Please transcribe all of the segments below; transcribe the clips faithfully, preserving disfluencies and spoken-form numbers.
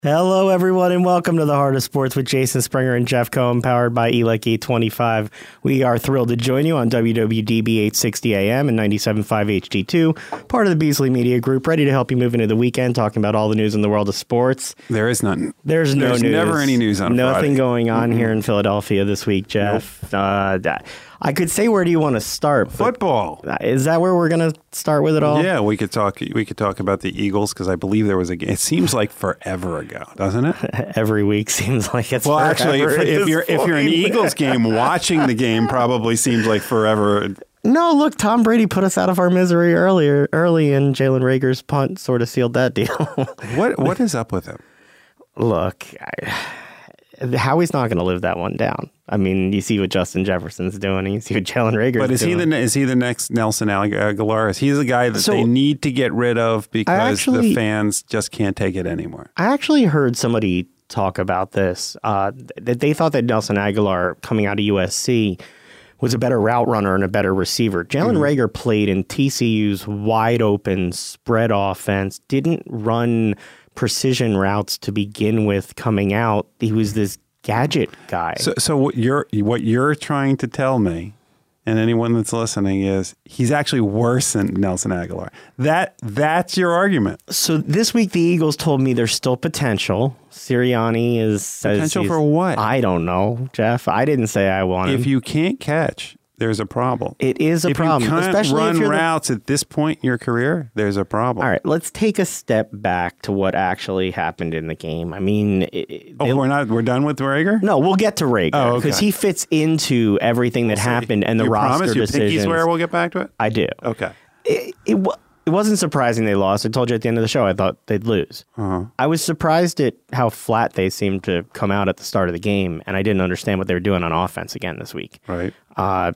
Hello, everyone, and welcome to the Heart of Sports with Jason Springer and Jeff Cohen, powered by E L E C eight twenty-five. We are thrilled to join you on W W D B eight sixty A M and ninety-seven point five H D two, part of the Beasley Media Group, ready to help you move into the weekend, talking about all the news in the world of sports. There is none. There's no There's news. never any news on Nothing Friday. going on Mm-hmm. here in Philadelphia this week, Jeff. Nope. Uh, that- I could say, where do you want to start? but Football. Is that where we're going to start with it all? Yeah, we could talk. We could talk about the Eagles because I believe there was a game. It seems like forever ago, doesn't it? Every week seems like it's Well, actually, if, forever at if this you're if you're an point. Eagles game, watching the game probably seems like forever. No, look, Tom Brady put us out of our misery earlier, early, and Jalen Reagor's punt sort of sealed that deal. What what is up with him? Look, I, Howie's not going to live that one down. I mean, you see what Justin Jefferson's doing, and you see what Jalen Reagor's But is doing. he the is he the next Nelson Aguilar? Is he the guy that So, they need to get rid of because actually- the fans just can't take it anymore? I actually heard somebody talk about this, uh, that they thought that Nelson Aguilar, coming out of U S C, was a better route runner and a better receiver. Jalen Mm-hmm. Reagor played in T C U's wide open spread offense, didn't run precision routes to begin with coming out. He was this gadget guy. So, so what you're what you're trying to tell me, and anyone that's listening, is he's actually worse than Nelson Aguilar. That that's your argument. So this week, the Eagles told me there's still potential. Sirianni is says Potential he's- for what? I don't know, Jeff. I didn't say I want him. If you can't catch, there's a problem. It is a if problem, you can't especially run if you're the- routes at this point in your career, there's a problem. All right, let's take a step back to what actually happened in the game. I mean, it, Oh, they- we're not. We're done with Rager. no, we'll get to Rager Oh, because okay. he fits into everything that happened and the you roster promise your decisions. pinky swear we'll get back to it. I do. Okay. It, it, wa- it wasn't surprising they lost. I told you at the end of the show I thought they'd lose. Uh-huh. I was surprised at how flat they seemed to come out at the start of the game, and I didn't understand what they were doing on offense again this week. Right. Uh,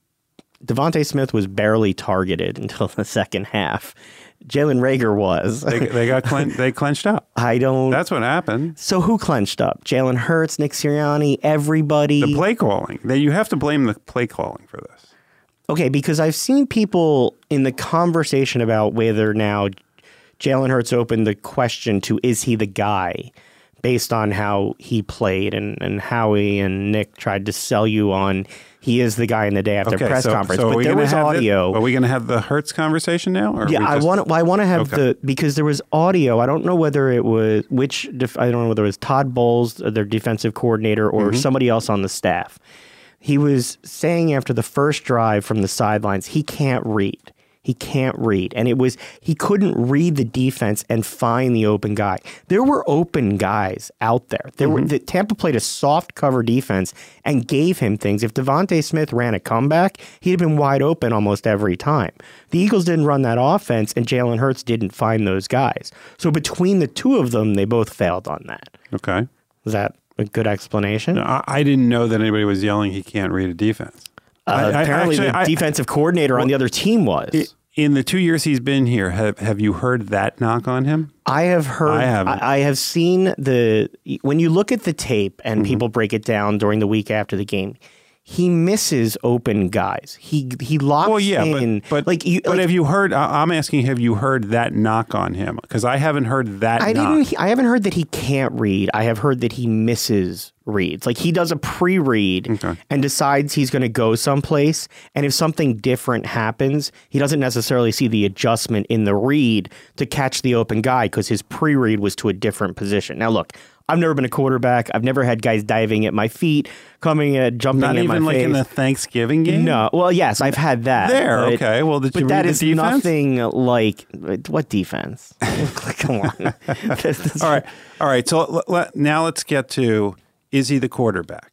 Devontae Smith was barely targeted until the second half. Jalen Reagor was. They, they got clen- they clenched up. I don't. That's what happened. So who clenched up? Jalen Hurts, Nick Sirianni, everybody. The play calling. They, you have to blame the play calling for this. Okay, because I've seen people in the conversation about whether now Jalen Hurts opened the question to is he the guy based on how he played, and, and Howie and Nick tried to sell you on he is the guy in the day after Okay, press so, conference. so are but we there gonna was have audio. The, are we going to have the Hertz conversation now? Or are Yeah, we I just- want. Well, I want to have Okay. the because there was audio. I don't know whether it was which. Def, I don't know whether it was Todd Bowles, uh, their defensive coordinator, or Mm-hmm. somebody else on the staff. He was saying after the first drive from the sidelines, he can't read. He can't read, and it was he couldn't read the defense and find the open guy. There were open guys out there. There Mm-hmm. were the, Tampa played a soft cover defense and gave him things. If Devontae Smith ran a comeback, he'd have been wide open almost every time. The Eagles didn't run that offense, and Jalen Hurts didn't find those guys. So between the two of them, they both failed on that. Okay. Is that a good explanation? No, I, I didn't know that anybody was yelling he can't read a defense. Uh, I- I- apparently, actually, the I- defensive coordinator on the other team was. In the two years he's been here, have have you heard that knock on him? I have heard. I haven't. I, I have seen the when you look at the tape and Mm-hmm. people break it down during the week after the game. He misses open guys. He he locks Well, yeah, in. but but, like you, but like, have you heard? I- I'm asking, have you heard that knock on him? Because I haven't heard that. I knock. didn't. I haven't heard that he can't read. I have heard that he misses reads. Like he does a pre-read Okay. and decides he's going to go someplace, and if something different happens, he doesn't necessarily see the adjustment in the read to catch the open guy because his pre-read was to a different position. Now, look, I've never been a quarterback. I've never had guys diving at my feet, coming at jumping Not at my even like face. in the Thanksgiving game. No, well, yes, I've had that. There, but- okay. Well, did but you that read the is defense? nothing like what defense? Come on. This- this- All right, all right. So l- l- now let's get to: is he the quarterback?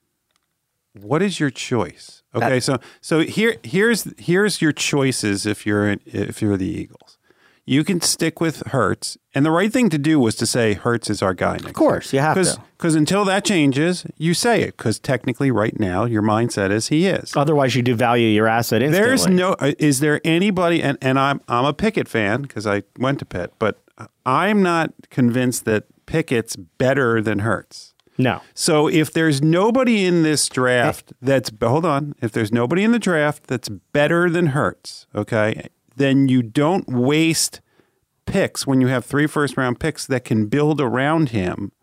What is your choice? Okay, That- so so here here's here's your choices if you're if you're the Eagles. You can stick with Hurts, and the right thing to do was to say Hurts is our guy next Of course, you have to. Because until that changes, you say it. Because technically, right now, your mindset is he is. Otherwise, you devalue your asset instantly. There's no. uh, Is there anybody? And, and I'm I'm a Pickett fan because I went to Pitt, but I'm not convinced that Pickett's better than Hurts. No. So if there's nobody in this draft that's hold on, if there's nobody in the draft that's better than Hurts, okay, then you don't waste picks when you have three first round picks that can build around him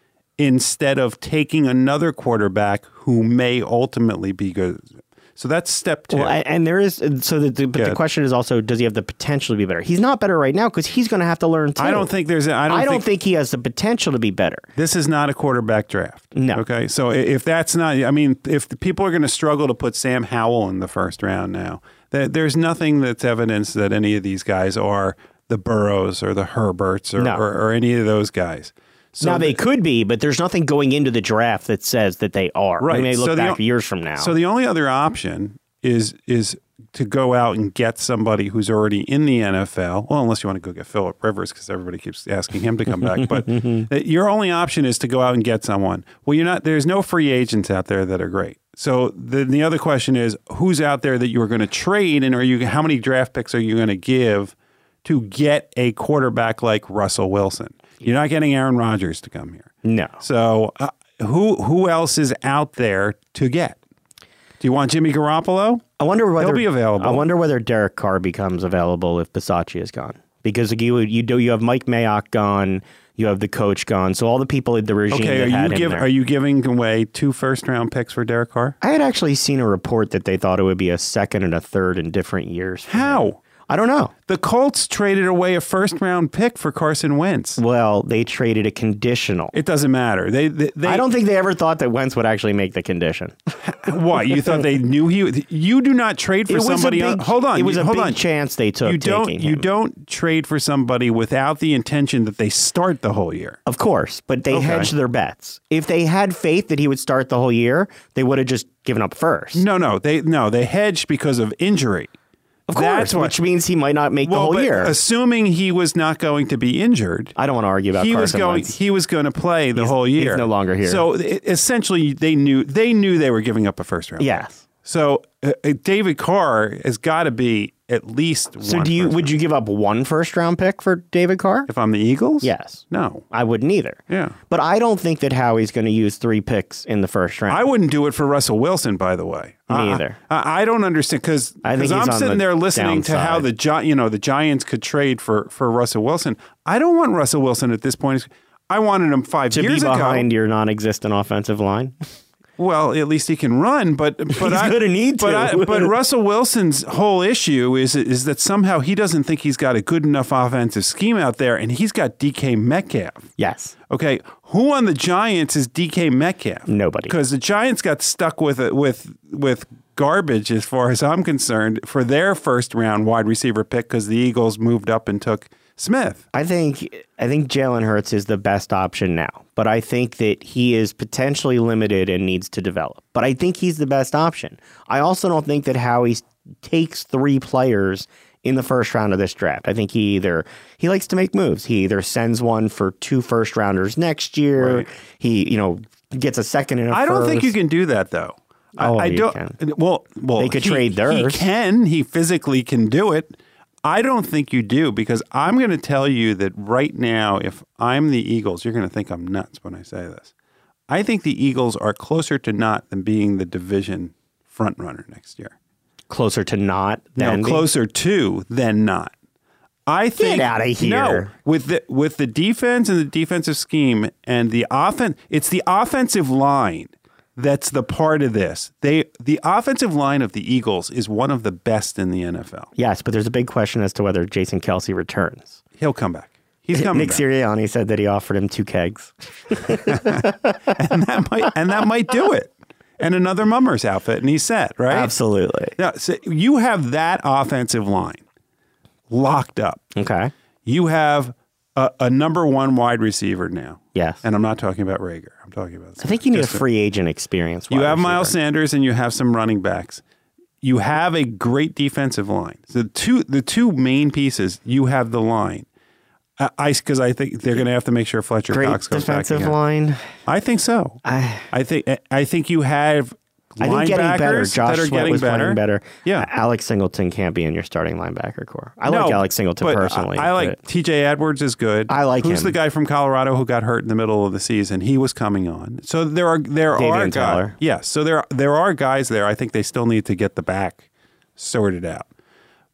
instead of taking another quarterback who may ultimately be good. So that's step two. Well, and there is so the, the, but Yeah. the question is also, does he have the potential to be better? He's not better right now because he's going to have to learn too. I don't think there's. A, I don't. I don't think, think he has the potential to be better. this is not a quarterback draft. No. Okay. So i- if that's not, I mean, if the people are going to struggle to put Sam Howell in the first round now, that there's nothing that's evidence that any of these guys are the Burrows or the Herberts or, No. or, or any of those guys. So now they the- could be, but there's nothing going into the draft that says that they are. Right. We may look So the back o- years from now. So the only other option is is to go out and get somebody who's already in the N F L. Well, unless you want to go get Phillip Rivers because everybody keeps asking him to come back. But uh, your only option is to go out and get someone. Well, you're not. There's no free agents out there that are great. So the the other question is, who's out there that you are going to trade, and are you how many draft picks are you going to give to get a quarterback like Russell Wilson? You're not getting Aaron Rodgers to come here. no. So uh, who who else is out there to get? Do you want Jimmy Garoppolo? I wonder whether He'll be available. I wonder whether Derek Carr becomes available if Bisaccia is gone, because like, you you do you have Mike Mayock gone, you have the coach gone, so all the people in the regime Okay, that are had you him give, there. are you giving away two first round picks for Derek Carr? I had actually seen a report that they thought it would be a second and a third in different years. for him. How? I don't know. The Colts traded away a first round pick for Carson Wentz. Well, they traded a conditional. It doesn't matter. They, they, they I don't think they ever thought that Wentz would actually make the condition. What you thought they knew he? You do not trade for It was somebody. a big, else. Hold on. It was you, a hold big on. chance they took. You don't. taking You him. don't trade for somebody without the intention that they start the whole year. Of course, but they Okay. hedged their bets. If they had faith that he would start the whole year, they would have just given up first. No, no. They no. They hedged because of injury. of course, That's what- which means he might not make the Well, whole but year. assuming he was not going to be injured, I don't want to argue about he was Carson going. Wentz. He was going to play the He's- whole he's year. no longer here. So it, essentially, they knew they knew they were giving up a first round. Yes. So uh, uh, David Carr has got to be at least. So one do you? first Would round. you give up one first round pick for David Carr? If I'm the Eagles? Yes. No. I wouldn't either. Yeah. But I don't think that Howie's going to use three picks in the first round. I wouldn't do it for Russell Wilson, by the way. Me I- either. I, I don't understand because I think he's I'm on sitting the there listening to how downside. the Gi- you know the Giants could trade for for Russell Wilson. I don't want Russell Wilson at this point. I wanted him five to years be ago. behind your non-existent offensive line. Well, at least he can run, but but He's I, gonna need but to. I, but Russell Wilson's whole issue is is that somehow he doesn't think he's got a good enough offensive scheme out there, and he's got D K Metcalf. Yes. Okay, who on the Giants is D K Metcalf? Nobody. Because the Giants got stuck with it with with garbage, as far as I'm concerned, for their first round wide receiver pick because the Eagles moved up and took Smith. I think I think Jalen Hurts is the best option now, but I think that he is potentially limited and needs to develop. But I think he's the best option. I also don't think that Howie takes three players in the first round of this draft. I think he either he likes to make moves. He either sends one for two first rounders next year. Right. He you know gets a second and a I don't think first. you can do that though. Oh, I, I you don't. can. Well, well, They could he- trade theirs. He can. He physically can do it. I don't think you do because I'm going to tell you that right now, if I'm the Eagles, you're going to think I'm nuts when I say this. I think the Eagles are closer to not than being the division front runner next year. Closer to not No, than being- closer to than not. I think outta here. No, with the with the defense and the defensive scheme and the offense, it's the offensive line that's the part of this. They the offensive line of the Eagles is one of the best in the N F L. Yes, but there's a big question as to whether Jason Kelsey returns. He'll come back. He's coming Nick back. Sirianni said that he offered him two kegs. and that might and that might do it. And another mummer's outfit, and he's set, right? Absolutely. Now, so you have that offensive line locked up. Okay. You have a, a number one wide receiver now. Yes. And I'm not talking about Rager. I'm talking about. I think you need a just free agent experience. You wide have Miles receiver. Sanders and you have some running backs. You have a great defensive line. So the two the two main pieces, you have the line. I because I, I think they're going to have to make sure Fletcher Great Cox comes back defensive again. line. I think so. I, I think I think you have I think getting better. linebackers Josh that are Sweat getting was better. playing better. Yeah. Uh, Alex Singleton can't be in your starting linebacker core. I No, like Alex Singleton but personally. I, I like but T J Edwards is good. I like Who's him. the guy from Colorado who got hurt in the middle of the season? He was coming on. So there are there are Davion guys. Taylor. Yes. So there there are guys there. I think they still need to get the back sorted out.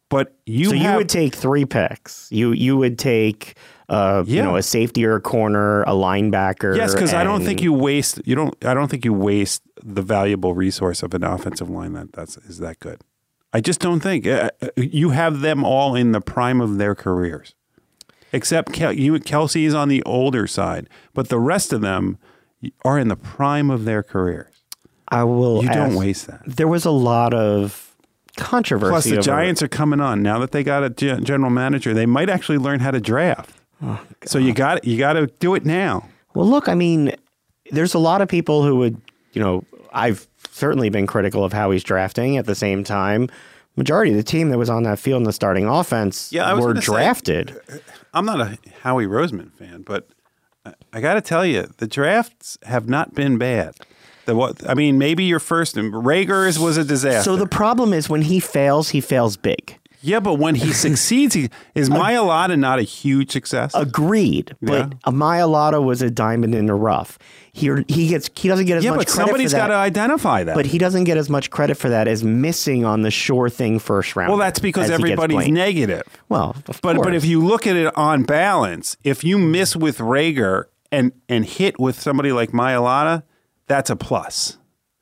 But you so have, you would take three picks. You you would take uh, Yeah. you know, a safety or a corner, a linebacker. yes, because I don't and- think you waste you don't I don't think you waste the valuable resource of an offensive line that that's is that good. I just don't think uh, you have them all in the prime of their careers, except Kel- you Kelsey is on the older side, but the rest of them are in the prime of their careers. I will. You don't ask- waste that. There was a lot of controversy. Plus, the over- Giants are coming on now that they got a gen- general manager. They might actually learn how to draft. Oh, so you got you got to do it now. Well, look, I mean, there's a lot of people who would, you know, I've certainly been critical of how he's drafting. At the same time, majority of the team that was on that field in the starting offense Yeah, I was were gonna say- drafted. I'm not a Howie Roseman fan, but I- I got to tell you, the drafts have not been bad. The what? I mean, maybe your first Rager's was a disaster. So the problem is when he fails, he fails big. yeah, but when he succeeds, he, is Mailata not a huge success? Agreed, but Yeah. a Mailata was a diamond in the rough. He he gets he doesn't get as yeah, much but credit somebody's for that. got to identify that. But he doesn't get as much credit for that as missing on the sure thing first round. well, that's because everybody's negative. Well, of But course. but if you look at it on balance, if you miss with Rager and and hit with somebody like Mailata, that's a plus.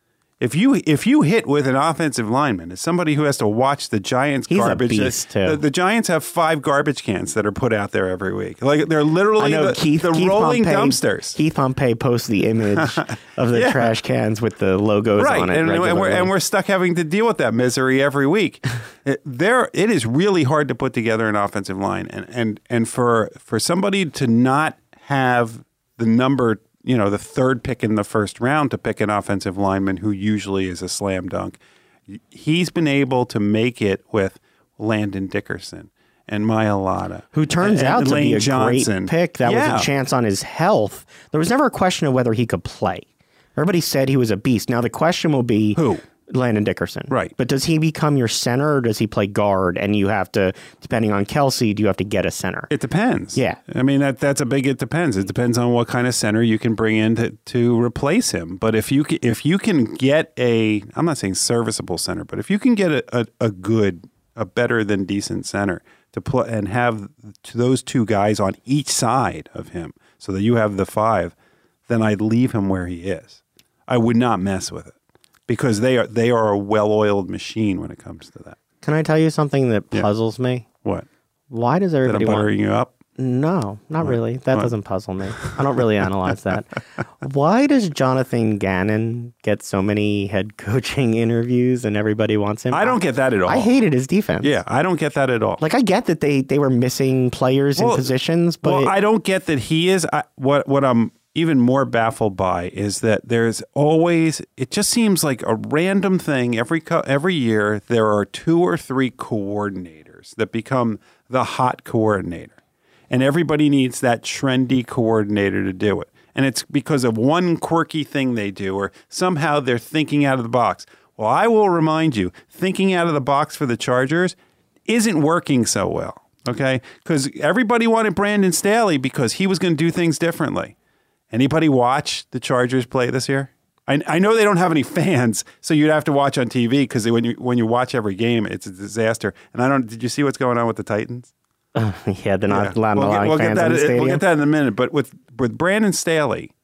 If you if you hit with an offensive lineman, as somebody who has to watch the Giants He's a garbage, beast, too. The, the Giants have five garbage cans that are put out there every week. Like they're I literally know the, Keith, the Keith rolling Pompey, dumpsters. Keith Pompey posts the image of the Yeah. trash cans with the logos Right, on it and, and we're regularly. and we're stuck having to deal with that misery every week. it, there, it is really hard to put together an offensive line, and and and for for somebody to not have the number, you know, the third pick in the first round to pick an offensive lineman who usually is a slam dunk, he's been able to make it with Landon Dickerson and Mailata, Who turns and- out and to Lane be a Johnson. great pick. That Yeah. was a chance on his health. There was never a question of whether he could play. Everybody said he was a beast. Now the question will be Who? Landon Dickerson. Right. But does he become your center or does he play guard? And you have to, depending on Kelsey, do you have to get a center? It depends. Yeah. I mean, that that's a big it depends. It depends on what kind of center you can bring in to, to replace him. But if you, ca- if you can get a, I'm not saying serviceable center, but if you can get a, a, a good, a better than decent center to play and have t- those two guys on each side of him so that you have the five, then I'd leave him where he is. I would not mess with it because they are, they are a well-oiled machine when it comes to that. Can I tell you something that Yeah. puzzles me? What? Why does That I'm everybody want... buttering you up? No, not really. That What? doesn't puzzle me. I don't really analyze that. Why does Jonathan Gannon get so many head coaching interviews and everybody wants him? I don't get that at all. I hated his defense. Yeah, I don't get that at all. Like I get that they they were missing players Well, in positions, but well, I don't get that he is. I, what what I'm even more baffled by is that there's always. It just seems like a random thing every co- every year. There are two or three coordinators that become the hot coordinator, and everybody needs that trendy coordinator to do it. And it's because of one quirky thing they do, or somehow they're thinking out of the box. Well, I will remind you, thinking out of the box for the Chargers isn't working so well, okay? Because everybody wanted Brandon Staley because he was going to do things differently. Anybody watch the Chargers play this year? I, I know they don't have any fans, so you'd have to watch on T V because when you when you watch every game, it's a disaster. And I don't. Did you see what's going on with the Titans? yeah, they're not Yeah. allowing We'll get, allowing we'll get fans that. in the stadium. We'll get that in a minute. But with with Brandon Staley,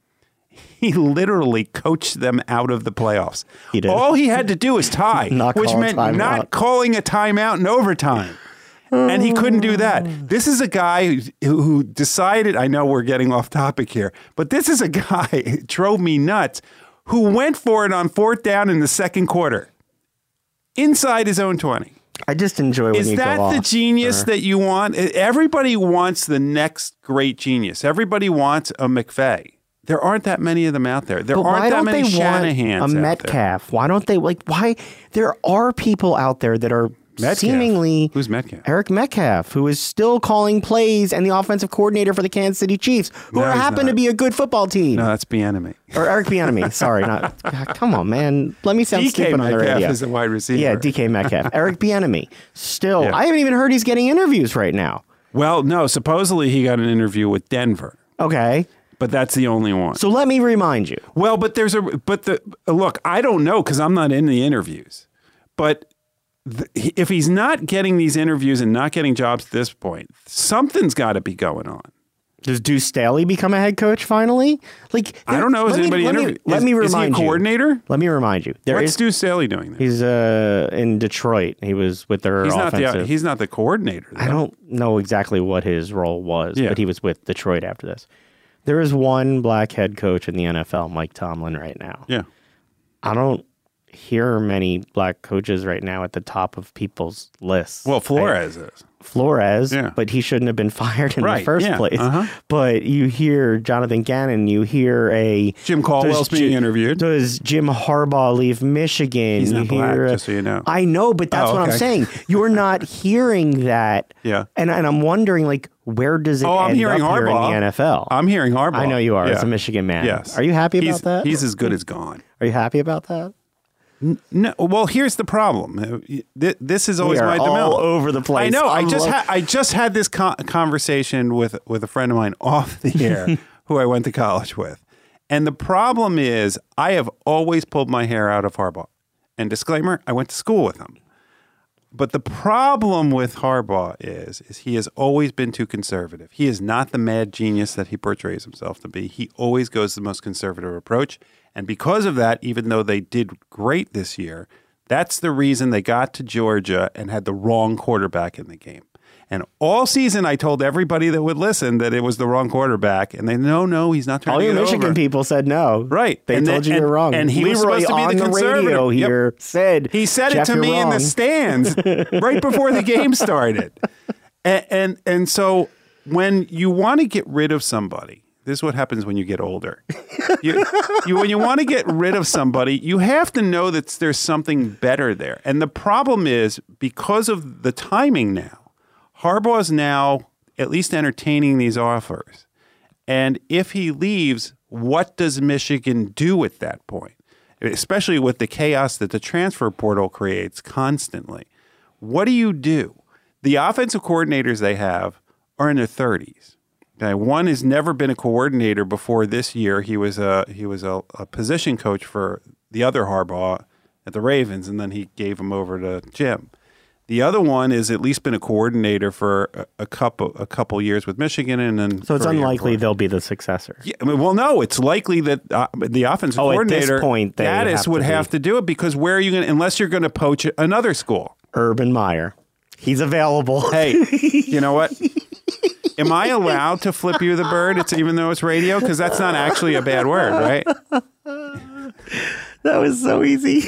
he literally coached them out of the playoffs. He did. All he had to do was tie, Not which call a meant timeout. not calling a timeout in overtime. And he couldn't do that. This is a guy who, who decided, I know we're getting off topic here, but this is a guy, it drove me nuts, who went for it on fourth down in the second quarter, inside his own twenty. I just enjoy when Is you that go the off. genius that you want? Everybody wants the next great genius. Everybody wants a McVay. There aren't that many of them out there. There But aren't why that don't many they want Shanahans a out there. Metcalf? Why don't they like? Why there are people out there that are Metcalf? seemingly Who's Metcalf? Eric Metcalf, who is still calling plays and the offensive coordinator for the Kansas City Chiefs, who No, are he's happen not. to be a good football team. No, that's Bieniemy. Or Eric Bieniemy. Sorry, not. God, come on, man. Let me sound D K stupid on the Metcalf radio. is a wide receiver. Yeah, D K Metcalf. Eric Bieniemy. Still, Yeah. I haven't even heard he's getting interviews right now. Well, no, supposedly he got an interview with Denver, Okay. but that's the only one. So let me remind you. Well, but there's a but the look, I don't know because I'm not in the interviews, but th- if he's not getting these interviews and not getting jobs at this point, something's got to be going on. Does Deuce Staley become a head coach finally? Like I don't know. Is let me- anybody let me, interview- let is- me is he a remind you. coordinator? Let me remind you. There What's is Deuce Staley doing there? he's uh in Detroit. He was with their He's not offensive. the he's not the coordinator. Though. I don't know exactly what his role was, Yeah. but he was with Detroit after this. There is one black head coach in the N F L, Mike Tomlin, right now. Yeah. I don't hear many black coaches right now at the top of people's lists. Well, Flores I, is. Flores, Yeah. but he shouldn't have been fired in Right, the first yeah, place. uh-huh. But you hear Jonathan Gannon, you hear a Jim Caldwell's does being Ji- interviewed. Does Jim Harbaugh leave Michigan? He's you not black, hear, just so you know. I know, but that's Oh, what I'm okay. saying. You're not hearing that. Yeah. And and I'm wondering, like, where does it Oh, I'm end hearing up here in Harbaugh. the N F L? I'm hearing Harbaugh. I know you are, Yeah. as a Michigan man. Yes. Are you happy he's, about that? He's as good as gone. Are you happy about that? No, well, here's the problem. Uh, th- This is always We are my all dilemma. over the place. I know. I I'm just lo- ha- I just had this con- conversation with with a friend of mine off the air who I went to college with, and the problem is I have always pulled my hair out of Harbaugh. And disclaimer: I went to school with him. But the problem with Harbaugh is, is he has always been too conservative. He is not the mad genius that he portrays himself to be. He always goes the most conservative approach. And because of that, even though they did great this year, that's the reason they got to Georgia and had the wrong quarterback in the game. And all season, I told everybody that would listen that it was the wrong quarterback. And they, no, no, he's not trying All to your get Michigan over. people said no. Right. They And told then- you you're and- wrong. and he was Leroy supposed to be on the conservative. radio Yep. here said He said Jeff, it to you're me in the wrong. stands right before the game started. And, and and so when you want to get rid of somebody, this is what happens when you get older. You, you when you want to get rid of somebody, you have to know that there's something better there. And the problem is because of the timing now, Harbaugh is now at least entertaining these offers. And if he leaves, what does Michigan do at that point? Especially with the chaos that the transfer portal creates constantly. What do you do? The offensive coordinators they have are in their thirties. Okay, one has never been a coordinator before this year. He was a he was a, a position coach for the other Harbaugh at the Ravens, and then he gave him over to Jim. The other one has at least been a coordinator for a, a couple a couple years with Michigan, and then So it's for a year unlikely before. they'll be the successor. Yeah, I mean, well, no, it's likely that uh, the offensive Oh, at this coordinator, point, they Gaddis, have to would be. have to do it because where are you going? Unless you're going to poach another school. Urban Meyer. He's available. Hey, you know what? Am I allowed to flip you the bird? It's even though it's radio because that's not actually a bad word, right? That was so easy.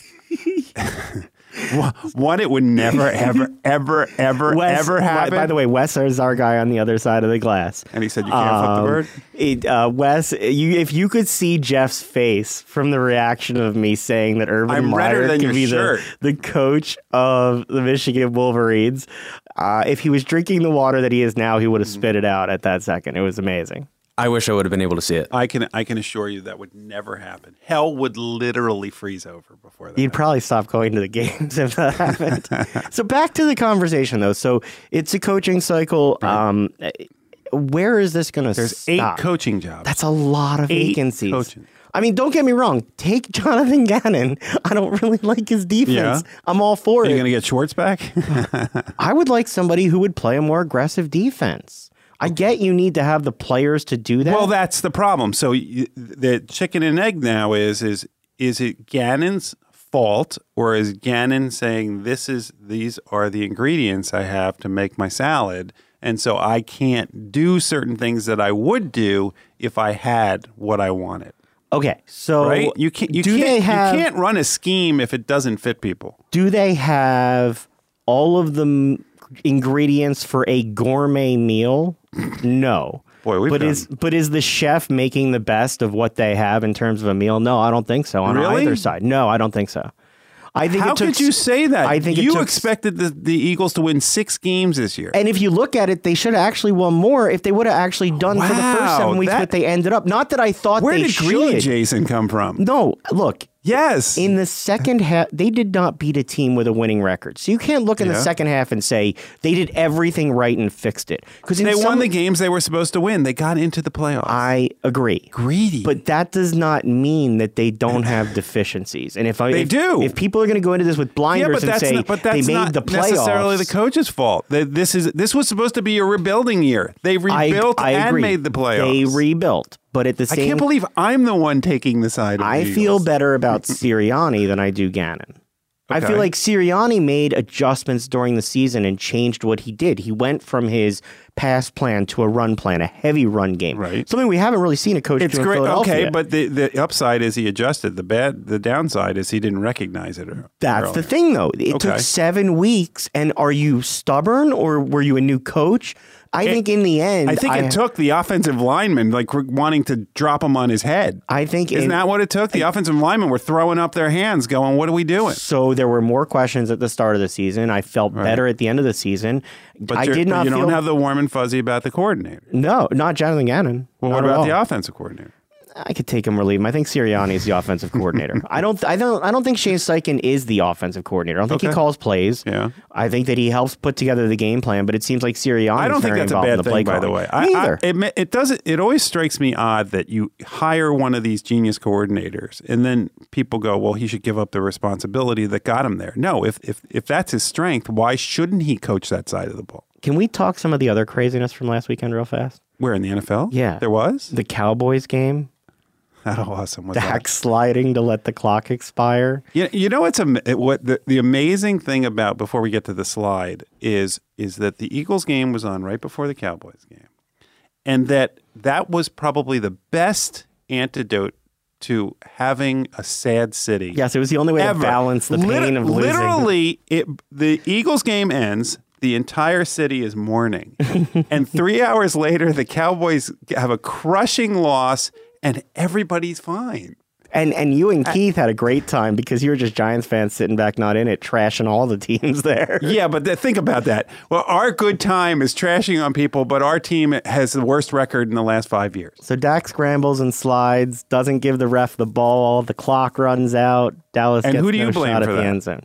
One, it would never, ever, ever, ever, Wes, ever by, happen. by the way, Wes is our guy on the other side of the glass. And he said, "You can't flip the bird." It, uh, Wes, you, if you could see Jeff's face from the reaction of me saying that Urban I'm redder Meyer than could your be the, shirt. the coach of the Michigan Wolverines, uh, if he was drinking the water that he is now, he would have spit it out at that second. It was amazing. I wish I would have been able to see it. I can, I can assure you that would never happen. Hell would literally freeze over before that. You'd happened. probably stop going to the games if that happened. So back to the conversation, though. So it's a coaching cycle. Um, where is this going to There's stop? eight coaching jobs. That's a lot of Eight vacancies. coaching. I mean, don't get me wrong. Take Jonathan Gannon. I don't really like his defense. Yeah? I'm all for Are you it. going to get Schwartz back? I would like somebody who would play a more aggressive defense. I get you need to have the players to do that. Well, that's the problem. So you, the chicken and egg now is is is it Gannon's fault, or is Gannon saying this is these are the ingredients I have to make my salad, and so I can't do certain things that I would do if I had what I wanted. okay, so Right? You can't. You do can't. they have? you can't run a scheme if it doesn't fit people. Do they have all of the m- ingredients for a gourmet meal? No. Boy, we've but done- is but is the chef making the best of what they have in terms of a meal? No, I don't think so on Really? either side. No, I don't think so. I think How it took, could you say that? I think it you took- expected the, the Eagles to win six games this year. And if you look at it, they should have actually won more if they would have actually done for the first Wow, seven weeks that- what they ended up. Not that I thought Where they did should. Greeley Jason come from? No, look, Yes. In the second half, they did not beat a team with a winning record. So you can't look in Yeah. the second half and say they did everything right and fixed it. Because They won the games they were supposed to win. They got into the playoffs. I agree. Greedy. But that does not mean that they don't have deficiencies. And if I, They if, do. if people are going to go into this with yeah, blinders but and that's say not, but they that's made not the playoffs, necessarily the coach's fault. They- This is this was supposed to be a rebuilding year. They I, rebuilt I and agree. made the playoffs. They rebuilt, but at the I same, can't believe I'm the one taking the side of I the feel Eagles. better about Sirianni than I do Gannon. I Okay. feel like Sirianni made adjustments during the season and changed what he did. He went from his pass plan to a run plan, a heavy run game. Right. Something we haven't really seen a coach It's do in great. Philadelphia. Okay, but the, the upside is he adjusted. The bad, the downside is he didn't recognize it. ear- That's earlier. the thing, though. It Okay. took seven weeks. And are you stubborn or were you a new coach? I It- think in the end, I think it took the offensive lineman like wanting to drop him on his head. I think Isn't in- that what it took? The offensive linemen were throwing up their hands, going, "What are we doing?" So there were more questions at the start of the season. I felt better at the end of the season. But I you're- did not You feel don't have the warm and fuzzy about the coordinator. no, not Jonathan Gannon. Well, Not what at about all. the offensive coordinator? I could take him or leave him. I think Sirianni is the offensive coordinator. I don't. I don't. I don't think Shane Steichen is the offensive coordinator. I don't think Okay. he calls plays. Yeah. I think that he helps put together the game plan. But it seems like Sirianni. I don't is think very that's a involved in bad the play thing, by the calling. way. I, Me I, either. it, ma- it doesn't. It always strikes me odd that you hire one of these genius coordinators, and then people go, "Well, he should give up the responsibility that got him there." No, if if if that's his strength, why shouldn't he coach that side of the ball? Can we talk some of the other craziness from last weekend real fast? Where in the N F L? Yeah. there was. The Cowboys game. How awesome was Dak that? sliding to let the clock expire. You, you know what's am- it- what the, the amazing thing about before we get to the slide is is that the Eagles game was on right before the Cowboys game, and that that was probably the best antidote to having a sad city. Yes, it was the only way ever. to balance the pain Lit- of losing. Literally, it, the Eagles game ends. The entire city is mourning, and three hours later, the Cowboys have a crushing loss, and everybody's fine. And and you and Keith had a great time because you were just Giants fans sitting back, not in it, trashing all the teams there. Yeah, but th- think about that. Well, our good time is trashing on people, but our team has the worst record in the last five years. So Dak scrambles and slides, doesn't give the ref the ball. The clock runs out. Dallas And gets who do you no blame shot for at the that? end zone.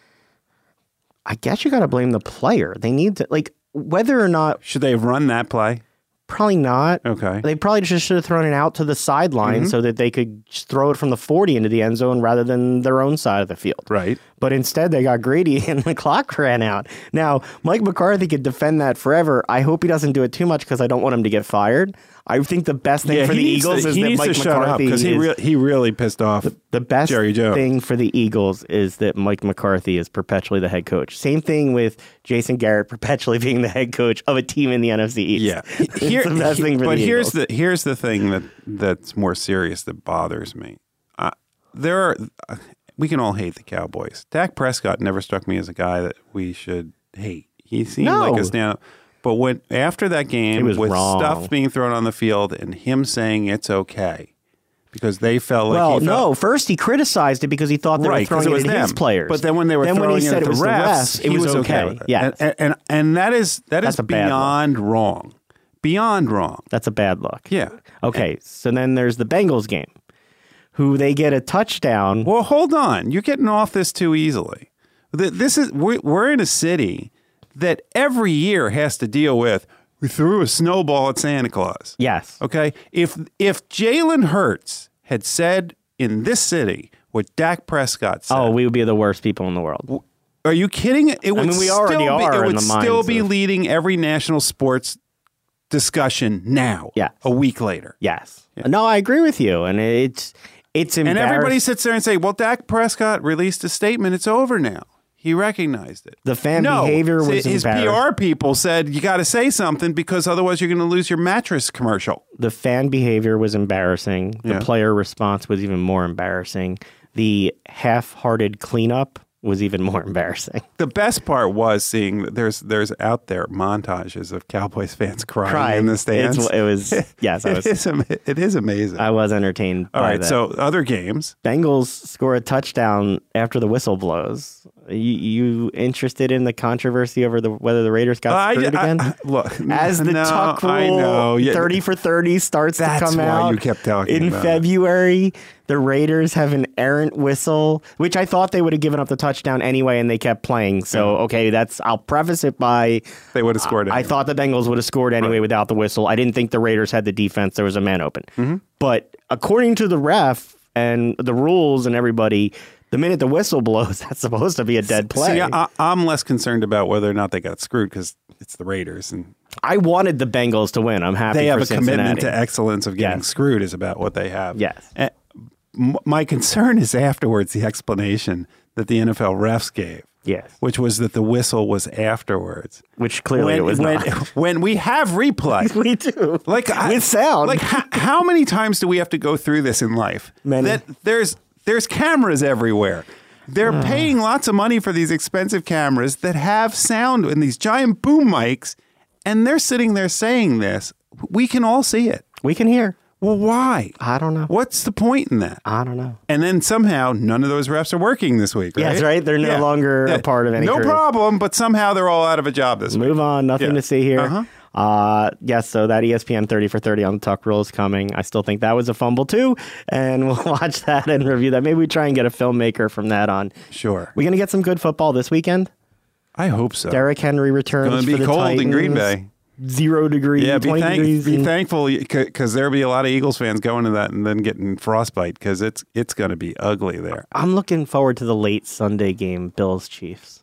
I guess you got to blame the player. They need to, like, whether or not, Should they have run that play? probably not. Okay. They probably just should have thrown it out to the sideline Mm-hmm. so that they could just throw it from the forty into the end zone rather than their own side of the field. Right. But instead, they got greedy and the clock ran out. Now, Mike McCarthy could defend that forever. I hope he doesn't do it too much because I don't want him to get fired. I think the best thing Yeah, for he the needs Eagles to, is he that needs Mike to shut up McCarthy because he, is re- he really pissed off the best Jerry Jones. thing for the Eagles is that Mike McCarthy is perpetually the head coach. Same thing with Jason Garrett perpetually being the head coach of a team in the N F C East. Yeah. It's Here- the best thing for but the here's Eagles. the here's the thing that that's more serious that bothers me. Uh, there are uh, we can all hate the Cowboys. Dak Prescott never struck me as a guy that we should hate. He seemed No. like a stand. But when after that game was with wrong. stuff being thrown on the field and him saying it's okay because they felt like Well, he felt, no. First, he criticized it because he thought they right, were throwing 'cause it it was at them. his players. But then when they were then throwing when he it said at it the was refs, the refs, it was, okay. with it. Yeah, and, and and that is that is That's a bad look. beyond wrong, beyond wrong. that's a bad look. Yeah. Okay, so then there's the Bengals game, who they get a touchdown. Well, hold on. You're getting off this too easily. Th- This is we're, we're in a city that every year has to deal with. We threw a snowball at Santa Claus. Yes. Okay. If if Jalen Hurts had said in this city what Dak Prescott said, Oh, we would be the worst people in the world. are you kidding? It would mean, we still already be, are it in would the still minds be of- leading every national sports discussion now. Yes. A week later. Yes. No, I agree with you, and it's it's And embarrassing. everybody sits there and say, "Well, Dak Prescott released a statement. It's over now. He recognized it." The fan no, behavior was his P R embarrassing. people said you got to say something because otherwise you're going to lose your mattress commercial. The fan behavior was embarrassing. The Yeah. player response was even more embarrassing. The half-hearted cleanup was even more embarrassing. The best part was seeing that there's there's out there montages of Cowboys fans crying, Crying in the stands. It's- it was yes, I It was is, am- it is amazing. I was entertained All by right, that. so other games. Bengals score a touchdown after the whistle blows. You, you interested in the controversy over the whether the Raiders got I, screwed I, again? I, look, As the no, Tuck rule I know. Yeah, thirty for thirty starts that's to come why out you kept talking in about February, it. The Raiders have an errant whistle, which I thought they would have given up the touchdown anyway, and they kept playing. So, yeah. okay, that's I'll preface it by they would have scored. I, anyway. I thought the Bengals would have scored anyway right. without the whistle. I didn't think the Raiders had the defense. There was a man open. Mm-hmm. But according to the ref and the rules and everybody, the minute the whistle blows, that's supposed to be a dead play. See, I, I'm less concerned about whether or not they got screwed because it's the Raiders, and I wanted the Bengals to win. I'm happy. They have for a Cincinnati. commitment to excellence of getting yes. screwed is about what they have. Yes. And my concern is afterwards the explanation that the N F L refs gave. Yes. Which was that the whistle was afterwards. Which clearly when, it was when, not. When we have replay. we do. Like I, with sound. Like how, how many times do we have to go through this in life? Many. That there's there's cameras everywhere. They're uh. paying lots of money for these expensive cameras that have sound and these giant boom mics, and they're sitting there saying this. We can all see it. We can hear. Well, why? I don't know. What's the point in that? I don't know. And then somehow none of those refs are working this week, right? Yes, right. They're no yeah. longer yeah. a part of any No crew. problem, but somehow they're all out of a job this Move week. Move on. Nothing yeah. to see here. Uh-huh. Uh, yes, so that E S P N thirty for thirty on the Tuck rule is coming. I still think that was a fumble too, and we'll watch that and review that. Maybe we try and get a filmmaker from that on. Sure. We going to get some good football this weekend? I hope so. Derrick Henry returns It's going to be cold Titans. in Green Bay. Zero degrees, yeah, be, twenty thank, degrees. be and... thankful because there'll be a lot of Eagles fans going to that and then getting frostbite because it's it's going to be ugly there. I'm looking forward to the late Sunday game, Bills Chiefs.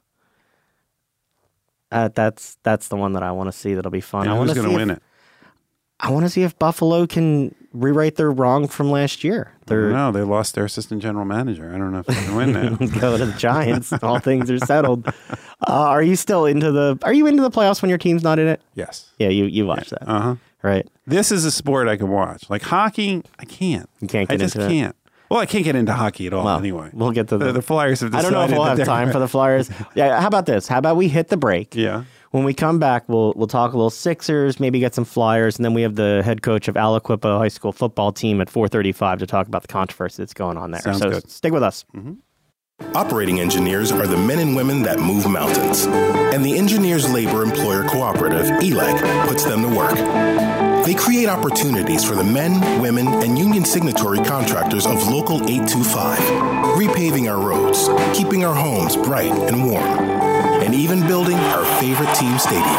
Uh, that's that's the one that I want to see. That'll be fun. And I who's going to win if, it? I want to see if Buffalo can rewrite their wrong from last year. They're, no, they lost their assistant general manager. I don't know if they can win now. Go to the Giants. All things are settled. Uh, are you still into the? Are you into the playoffs when your team's not in it? Yes. Yeah, you you watch yeah. that. Uh huh. Right. This is a sport I can watch. Like hockey, I can't. You can't get I just into can't. it. Well, I can't get into hockey at all well, anyway. We'll get to the, the, the Flyers have decided. I don't know if we'll have time for the Flyers. Yeah. How about this? How about we hit the break? Yeah. When we come back, we'll we'll talk a little Sixers, maybe get some Flyers, and then we have the head coach of Aliquippa High School football team at four thirty-five to talk about the controversy that's going on there. Sounds so good. Stick with us. Mm-hmm. Operating engineers are the men and women that move mountains. And the Engineers Labor Employer Cooperative, E L E C, puts them to work. They create opportunities for the men, women, and union signatory contractors of Local eight two five, repaving our roads, keeping our homes bright and warm, and even building our favorite team stadium.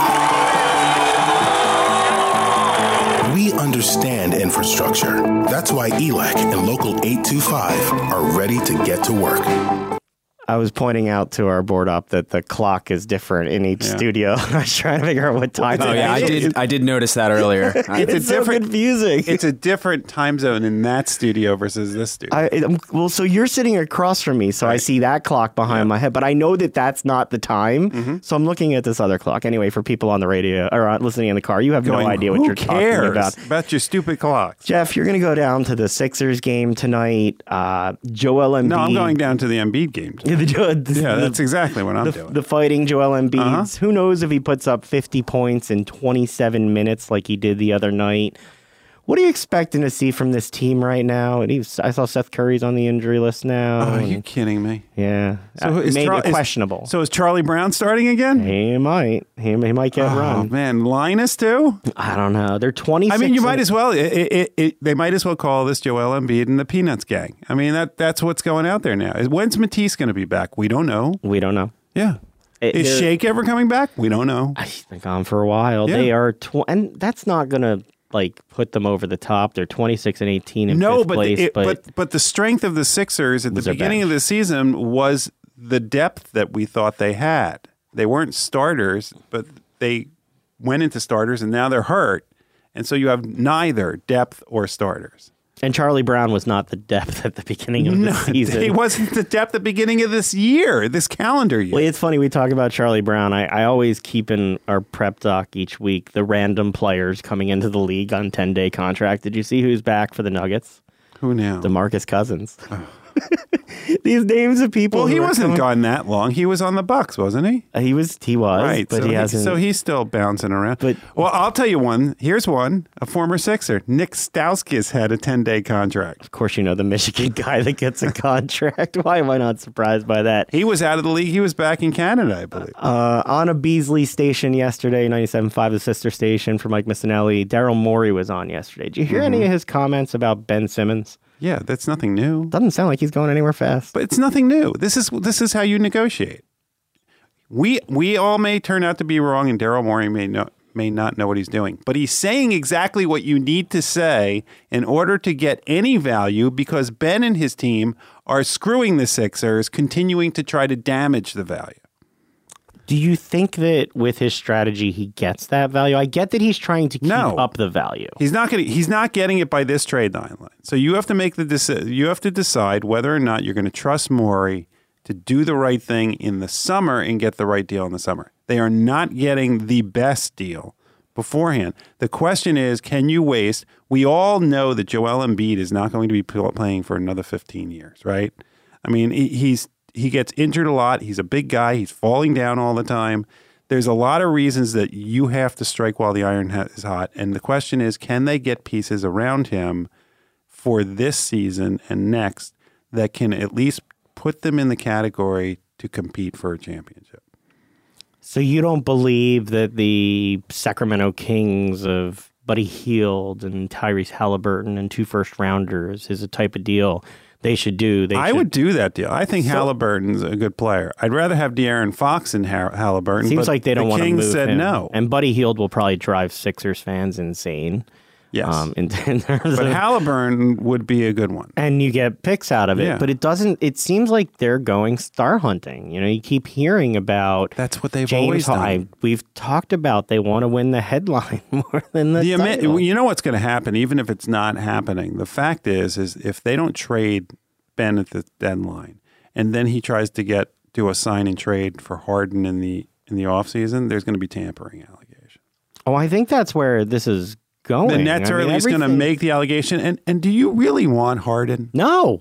We understand infrastructure. That's why E L E C and Local eight two five are ready to get to work. I was pointing out to our board op that the clock is different in each yeah. studio. I was trying to figure out what time oh, it yeah, is. I did I did notice that earlier. it's, it's it's a different, so confusing. It's a different time zone in that studio versus this studio. I, it, well, so you're sitting across from me, so right. I see that clock behind yeah. my head, but I know that that's not the time, mm-hmm. so I'm looking at this other clock. Anyway, for people on the radio or listening in the car, you have Going, no idea what you're cares talking about. about your stupid clocks. Jeff, you're going to go down to the Sixers game tonight. Uh, Joel Embiid. No, I'm going down to the Embiid game tonight. Yeah, the, the, yeah, that's exactly what I'm the, doing. The fighting Joel Embiid. Uh-huh. Who knows if he puts up fifty points in twenty-seven minutes like he did the other night. What are you expecting to see from this team right now? And he was, I saw Seth Curry's on the injury list now. Oh, are you kidding me? Yeah. So uh, is maybe Char- questionable. Is, so is Charlie Brown starting again? He might. He, he might get oh, run. Oh, man. Linus, too? I don't know. They're twenty-six. I mean, you might as well. It, it, it, they might as well call this Joel Embiid and the Peanuts gang. I mean, that that's what's going out there now. When's Matisse going to be back? We don't know. We don't know. Yeah. It, is Shake ever coming back? We don't know. He's been gone for a while. Yeah. They are, tw- and that's not going to like put them over the top. They're twenty-six and eighteen in no, fifth but place. it, but, but but the strength of the Sixers at the beginning bench. of the season was the depth that we thought they had. They weren't starters, but they went into starters, and now they're hurt, and so you have neither depth or starters. And Charlie Brown was not the depth at the beginning of no, the season. He wasn't the depth at the beginning of this year, this calendar year. Well, it's funny, we talk about Charlie Brown. I, I always keep in our prep doc each week the random players coming into the league on ten-day contract. Did you see who's back for the Nuggets? Who now? DeMarcus Cousins. Oh. These names of people. Well, who he are wasn't coming- gone that long. He was on the Bucks, wasn't he? Uh, He was. He was. Right, But so he hasn't. So he's still bouncing around. But- well, I'll tell you one. Here's one. A former Sixer, Nick Stauskas, had a ten-day contract. of course, you know the Michigan guy that gets a contract. Why am I not surprised by that? He was out of the league. He was back in Canada, I believe. Uh, on a Beasley station yesterday, ninety-seven point five, the sister station for Mike Missinelli, Daryl Morey was on yesterday. Did you hear Mm-hmm. any of his comments about Ben Simmons? Yeah, that's nothing new. Doesn't sound like he's going anywhere fast. But it's nothing new. This is this is how you negotiate. We we all may turn out to be wrong, and Daryl Morey may not may not know what he's doing. But he's saying exactly what you need to say in order to get any value, because Ben and his team are screwing the Sixers, continuing to try to damage the value. Do you think that with his strategy he gets that value? I get that he's trying to keep No. up the value. He's not getting he's not getting it by this trade deadline. So you have to make the deci- you have to decide whether or not you're going to trust Morey to do the right thing in the summer and get the right deal in the summer. They are not getting the best deal beforehand. The question is, can you waste? We all know that Joel Embiid is not going to be pl- playing for another fifteen years, right? I mean, he, he's he gets injured a lot. He's a big guy. He's falling down all the time. There's a lot of reasons that you have to strike while the iron ha- is hot. And the question is, can they get pieces around him for this season and next that can at least put them in the category to compete for a championship? So you don't believe that the Sacramento Kings of Buddy Hield and Tyrese Halliburton and two first rounders is a type of deal they should do? They I should, would do that deal. I think So- Halliburton's a good player. I'd rather have De'Aaron Fox than Har- Halliburton. Seems but like they don't the want to Kings move said him. no. And Buddy Hield will probably drive Sixers fans insane. Yes. Um, in, in terms but of, Halliburton would be a good one. and you get picks out of it, Yeah. but it doesn't. It seems like they're going star hunting. You know, you keep hearing about That's what they've James always done. Harden. We've talked about they want to win the headline more than the, The ama- title. you know what's going to happen, even if it's not happening. The fact is, is if they don't trade Ben at the deadline, and then he tries to get do a sign and trade for Harden in the in the offseason, there's going to be tampering allegations. Oh, I think that's where this is going. The Nets I are mean, at least going to everything- make the allegation. And and do you really want Harden? No,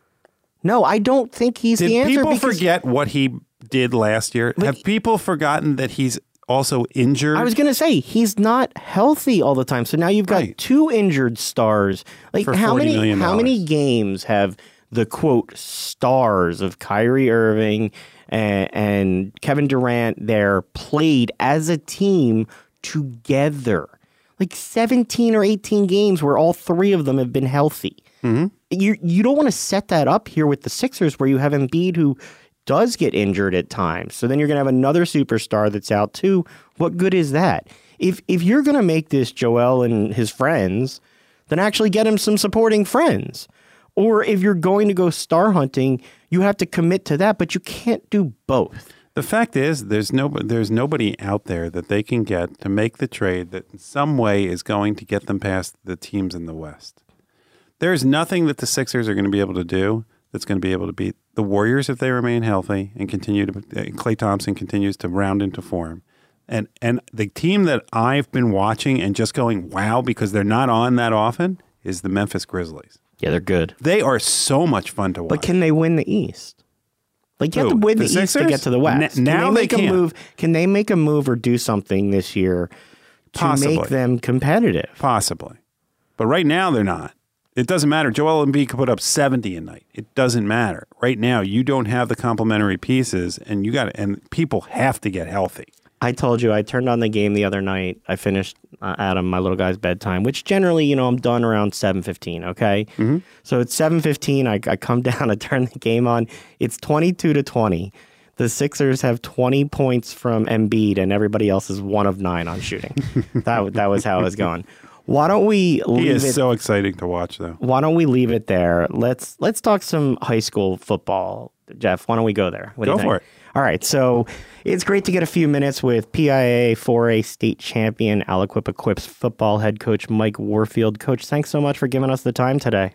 no, I don't think he's Did the answer. people because forget what he did last year? Have people forgotten that he's also injured? I was going to say he's not healthy all the time. So now you've got Right. two injured stars. Like For how forty many million how many dollars. games have the quote stars of Kyrie Irving and, and Kevin Durant there played as a team together? Like seventeen or eighteen games where all three of them have been healthy. Mm-hmm. You you don't want to set that up here with the Sixers where you have Embiid who does get injured at times. So then you're going to have another superstar that's out too. What good is that? If if you're going to make this Joel and his friends, then actually get him some supporting friends. Or if you're going to go star hunting, you have to commit to that, but you can't do both. The fact is, there's no there's nobody out there that they can get to make the trade that in some way is going to get them past the teams in the West. There's nothing that the Sixers are going to be able to do that's going to be able to beat the Warriors if they remain healthy and continue to. Klay Thompson continues to round into form, and and the team that I've been watching and just going wow because they're not on that often is the Memphis Grizzlies. Yeah, they're good. They are so much fun to watch. But can they win the East? Like you have Who? to win The the, East to Sixers? get to the West. N- now can they they make a can't. move? Can they make a move or do something this year to Possibly. make them competitive? Possibly. But right now, they're not. It doesn't matter. Joel Embiid could put up seventy a night. It doesn't matter. Right now, you don't have the complementary pieces, and you got and people have to get healthy. I told you I turned on the game the other night. I finished uh, Adam, my little guy's bedtime, which generally, you know, I'm done around seven fifteen, okay? Mm-hmm. So it's seven fifteen. I, I come down, I turn the game on. It's twenty-two to twenty. The Sixers have twenty points from Embiid, and everybody else is one of nine on shooting. that that was how it was going. Why don't we leave He is it? so exciting to watch, though. Why don't we leave it there? Let's let's talk some high school football, Jeff. Why don't we go there? What do Go you think? for it. All right, so it's great to get a few minutes with P I A four A state champion Aliquip Equips football head coach Mike Warfield. Coach, thanks so much for giving us the time today.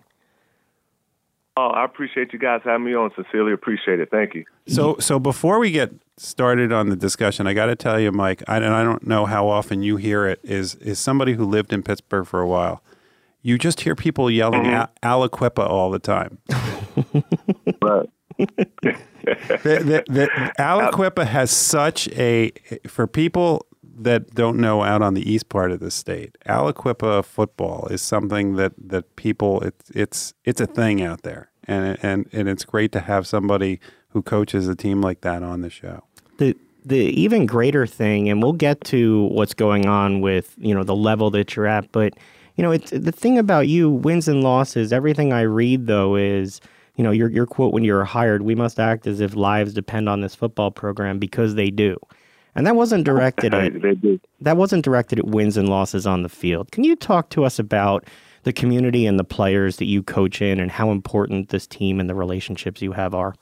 Oh, I appreciate you guys having me on. Sincerely appreciate it. Thank you. So, so before we get started on the discussion, I got to tell you, Mike, I, and I don't know how often you hear it. Is is somebody who lived in Pittsburgh for a while? You just hear people yelling Mm-hmm. mm-hmm. Aliquippa all the time. Right. the, the, the, Aliquippa has such a, for people that don't know out on the east part of the state, Aliquippa football is something that, that people, it's, it's, it's a thing out there. And, and, and it's great to have somebody who coaches a team like that on the show. The the even greater thing, and we'll get to what's going on with, you know, the level that you're at, but, you know, it's the thing about you, wins and losses, everything I read, though, is, you know, your your quote when you were hired, we must act as if lives depend on this football program, because they do. And that wasn't directed at that wasn't directed at wins and losses on the field. Can you talk to us about the community and the players that you coach in and how important this team and the relationships you have are?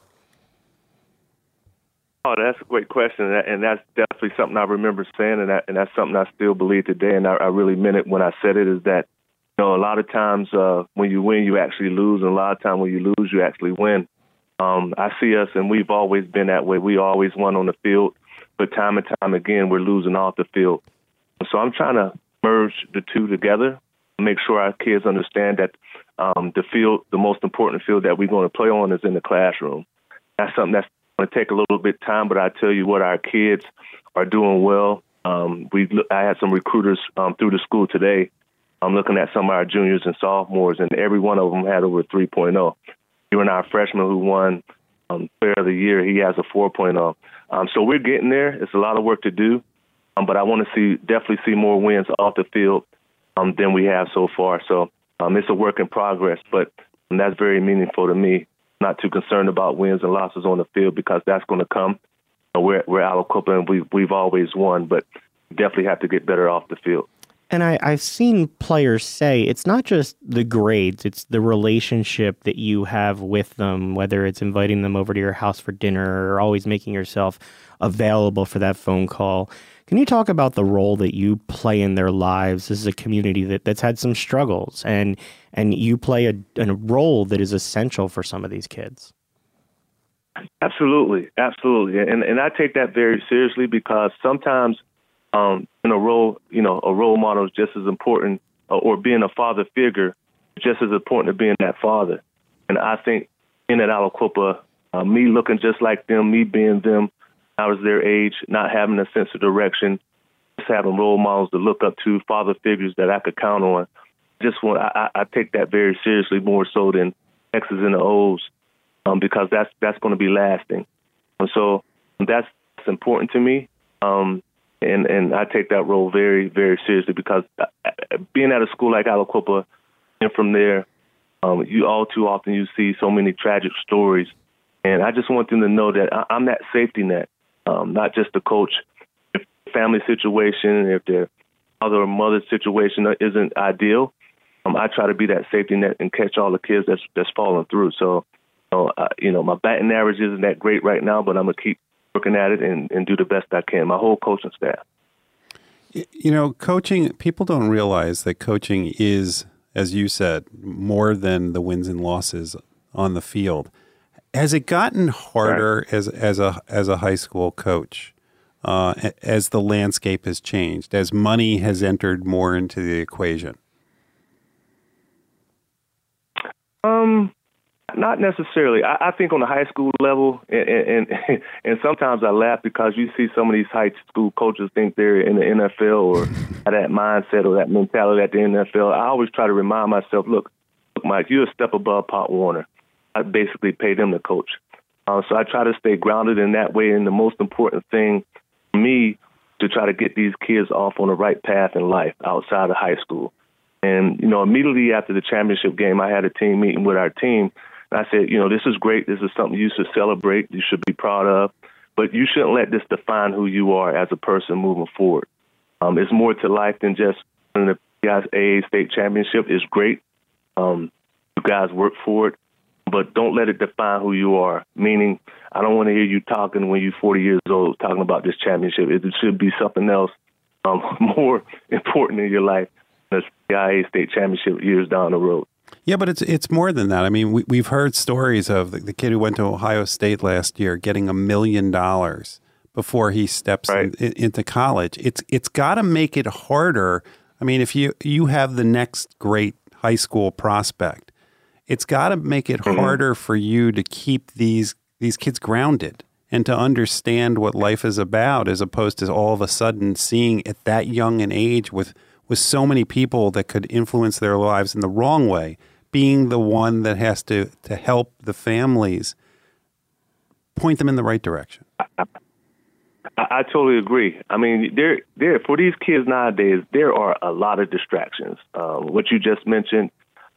Oh, that's a great question, and that's definitely something I remember saying, and, that, and that's something I still believe today, and I, I really meant it when I said it, is that, you know, a lot of times uh, when you win, you actually lose, and a lot of times when you lose, you actually win. Um, I see us, and we've always been that way. We always won on the field, but time and time again, we're losing off the field. So I'm trying to merge the two together, make sure our kids understand that um, the field, the most important field that we're going to play on, is in the classroom. That's something that's going to take a little bit of time, but I tell you what, our kids are doing well. Um, we I had some recruiters um, through the school today. I'm looking at some of our juniors and sophomores, and every one of them had over a three point oh. Even our freshman who won um, Player of the Year, he has a four point oh. Um, so we're getting there. It's a lot of work to do, um, but I want to see definitely see more wins off the field um, than we have so far. So um, it's a work in progress, but um, that's very meaningful to me. Not too concerned about wins and losses on the field, because that's going to come. We're, we're Aliquippa, and we, we've always won, but definitely have to get better off the field. And I, I've seen players say it's not just the grades, it's the relationship that you have with them, whether it's inviting them over to your house for dinner or always making yourself available for that phone call. Can you talk about the role that you play in their lives? This is a community that, that's had some struggles, and and you play a, a role that is essential for some of these kids. Absolutely, absolutely. And and I take that very seriously, because sometimes um, in a role, you know, a role model is just as important, uh, or being a father figure is just as important as being that father. And I think in at Aliquippa, uh, me looking just like them, me being them, I was their age, not having a sense of direction, just having role models to look up to, father figures that I could count on. Just want I, I take that very seriously, more so than X's and the O's, um, because that's that's going to be lasting. And so that's important to me, um, and and I take that role very, very seriously, because being at a school like Aliquippa, and from there, um, you all too often you see so many tragic stories, and I just want them to know that I, I'm that safety net. Um, not just the coach. If the family situation, if their father or mother situation isn't ideal, um, I try to be that safety net and catch all the kids that's that's falling through. So, you know, uh, you know, my batting average isn't that great right now, but I'm gonna keep working at it and, and do the best I can. My whole coaching staff. You know, coaching. People don't realize that coaching is, as you said, more than the wins and losses on the field. Has it gotten harder right. as as a as a high school coach, uh, as the landscape has changed, as money has entered more into the equation? Um, not necessarily. I, I think on the high school level, and, and and sometimes I laugh, because you see some of these high school coaches think they're in the N F L or have that mindset or that mentality at the N F L. I always try to remind myself, look, look, Mike, you're a step above Pop Warner. I basically pay them to coach. Uh, so I try to stay grounded in that way. And the most important thing for me to try to get these kids off on the right path in life outside of high school. And, you know, immediately after the championship game, I had a team meeting with our team. And I said, you know, this is great. This is something you should celebrate. You should be proud of. But you shouldn't let this define who you are as a person moving forward. Um, it's more to life than just winning the guys' A A state championship. Is great. Um, you guys work for it. But don't let it define who you are, meaning I don't want to hear you talking when you're forty years old talking about this championship. It should be something else um, more important in your life than the I A state championship years down the road. Yeah, but it's it's more than that. I mean, we, we've heard stories of the, the kid who went to Ohio State last year getting a million dollars before he steps right. in, into college. It's It's got to make it harder. I mean, if you, you have the next great high school prospect, it's got to make it mm-hmm. harder for you to keep these these kids grounded and to understand what life is about, as opposed to all of a sudden seeing at that young an age with, with so many people that could influence their lives in the wrong way, being the one that has to, to help the families point them in the right direction. I, I totally agree. I mean, there, there for these kids nowadays, there are a lot of distractions. Um, what you just mentioned,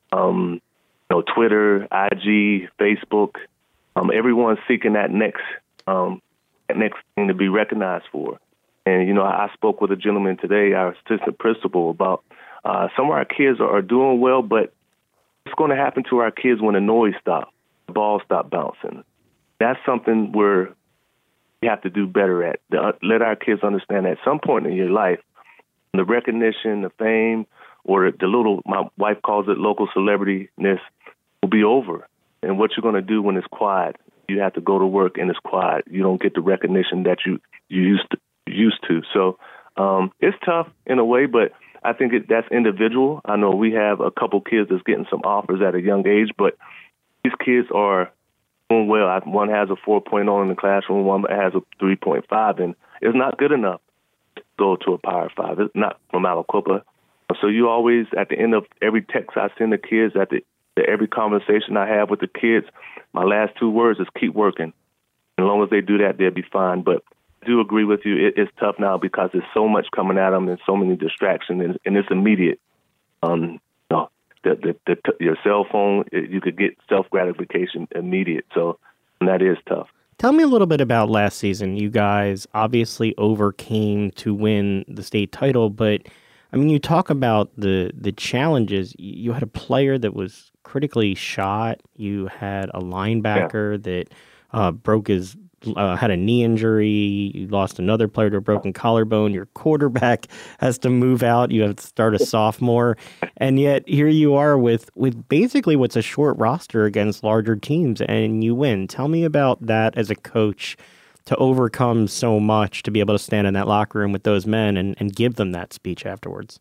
um, you know, Twitter, I G, Facebook, um, everyone's seeking that next, um, that next thing to be recognized for. And you know, I, I spoke with a gentleman today, our assistant principal, about uh, some of our kids are, are doing well, but what's going to happen to our kids when the noise stops, the ball stop bouncing? That's something where we have to do better at. The, uh, let our kids understand that at some point in your life, the recognition, the fame, or the little, my wife calls it local celebrity-ness, will be over. And what you're going to do when it's quiet, you have to go to work and it's quiet. You don't get the recognition that you, you used to. used to. So um, it's tough in a way, but I think it, that's individual. I know we have a couple kids that's getting some offers at a young age, but these kids are doing well. One has a four point oh in the classroom, one has a three point five, and it's not good enough to go to a Power Five. It's not from Maricopa. So you always, at the end of every text I send the kids, at the, every conversation I have with the kids, my last two words is keep working. As long as they do that, they'll be fine. But I do agree with you. It, it's tough now because there's so much coming at them and so many distractions, and, and it's immediate. Um, you know, the, the, the, your cell phone, you could get self-gratification immediate. So and that is tough. Tell me a little bit about last season. You guys obviously overcame to win the state title, but I mean, you talk about the the challenges. You had a player that was critically shot. You had a linebacker yeah. that uh, broke his uh, had a knee injury. You lost another player to a broken collarbone. Your quarterback has to move out. You have to start a sophomore, and yet here you are with with basically what's a short roster against larger teams, and you win. Tell me about that as a coach, to overcome so much, to be able to stand in that locker room with those men and, and give them that speech afterwards.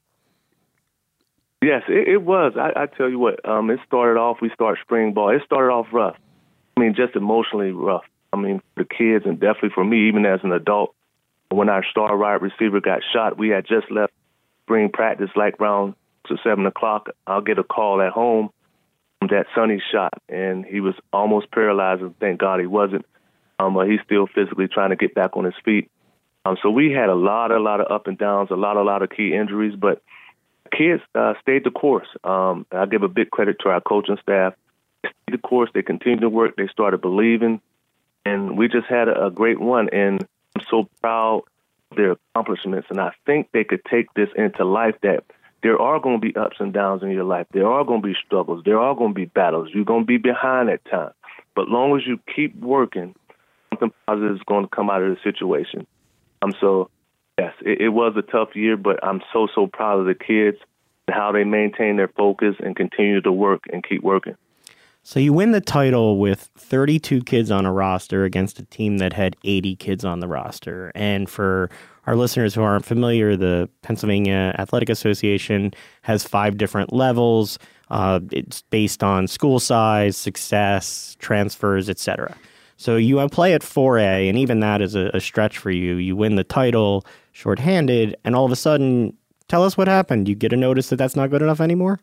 Yes, it, it was. I, I tell you what, um, it started off, we started spring ball. It started off rough. I mean, just emotionally rough. I mean, for the kids and definitely for me, even as an adult, when our star wide receiver got shot, we had just left spring practice like around to seven o'clock. I'll get a call at home that Sonny shot, and he was almost paralyzed, and thank God he wasn't. Um, but he's still physically trying to get back on his feet. Um, so we had a lot, a lot of up and downs, a lot, a lot of key injuries, but kids uh, stayed the course. Um, I give a big credit to our coaching staff. They stayed the course. They continued to work. They started believing, and we just had a, a great run. And I'm so proud of their accomplishments, and I think they could take this into life, that there are going to be ups and downs in your life. There are going to be struggles. There are going to be battles. You're going to be behind at times. But long as you keep working, something positive is going to come out of the situation. Um, so, yes, it, it was a tough year, but I'm so, so proud of the kids and how they maintain their focus and continue to work and keep working. So you win the title with thirty-two kids on a roster against a team that had eighty kids on the roster. And for our listeners who aren't familiar, the Pennsylvania Athletic Association has five different levels. Uh, it's based on school size, success, transfers, et cetera. So you play at four A, and even that is a, a stretch for you. You win the title shorthanded, and all of a sudden, tell us what happened. You get a notice that that's not good enough anymore?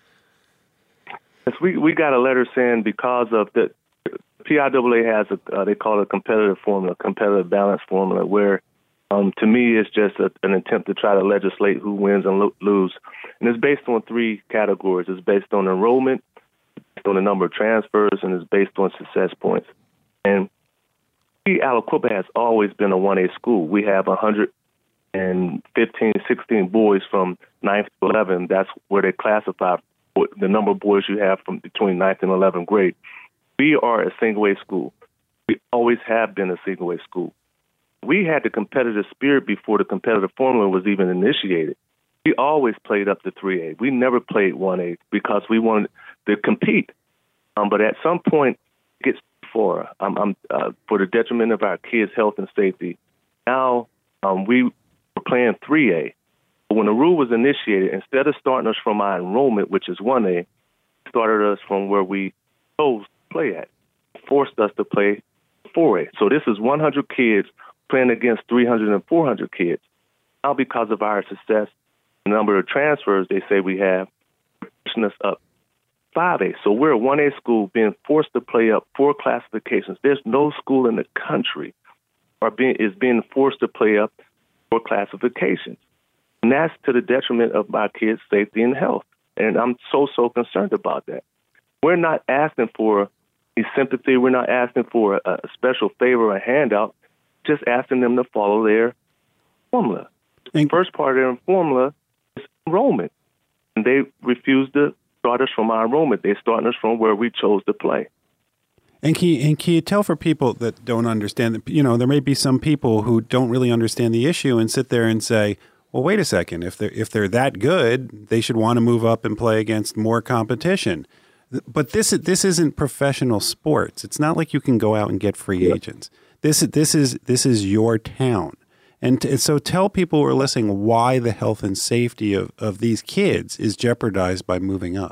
Yes, we, we got a letter saying because of the P I A A has a, uh, they call it a competitive formula, competitive balance formula, where um, to me it's just a, an attempt to try to legislate who wins and lo- lose. And it's based on three categories. It's based on enrollment, based on the number of transfers, and it's based on success points. And Aliquippa has always been a one A school. We have one hundred fifteen, sixteen boys from ninth to eleventh. That's where they classify the number of boys you have from between ninth and eleventh grade. We are a single-A school. We always have been a single-A school. We had the competitive spirit before the competitive formula was even initiated. We always played up to three A. We never played one A because we wanted to compete. Um, but at some point, it gets for um, um, uh, for the detriment of our kids' health and safety. Now um, we were playing three A. But when the rule was initiated, instead of starting us from our enrollment, which is one A, started us from where we chose to play at. It forced us to play four A. So this is one hundred kids playing against three hundred and four hundred kids. Now because of our success, the number of transfers they say we have, pushing us up five A. So we're a one A school being forced to play up four classifications. There's no school in the country or being, is being forced to play up four classifications. And that's to the detriment of my kids' safety and health. And I'm so, so concerned about that. We're not asking for any sympathy. We're not asking for a, a special favor or handout, just asking them to follow their formula. The first part of their formula is enrollment. And they refuse to start us from our enrollment. They're starting us from where we chose to play. And can, you, and can you tell for people that don't understand, that, you know, there may be some people who don't really understand the issue and sit there and say, well, wait a second, if they're, if they're that good, they should want to move up and play against more competition. But this, this isn't professional sports. It's not like you can go out and get free yeah. agents. This, this, is, this is your town. And t- so tell people who are listening why the health and safety of, of these kids is jeopardized by moving up.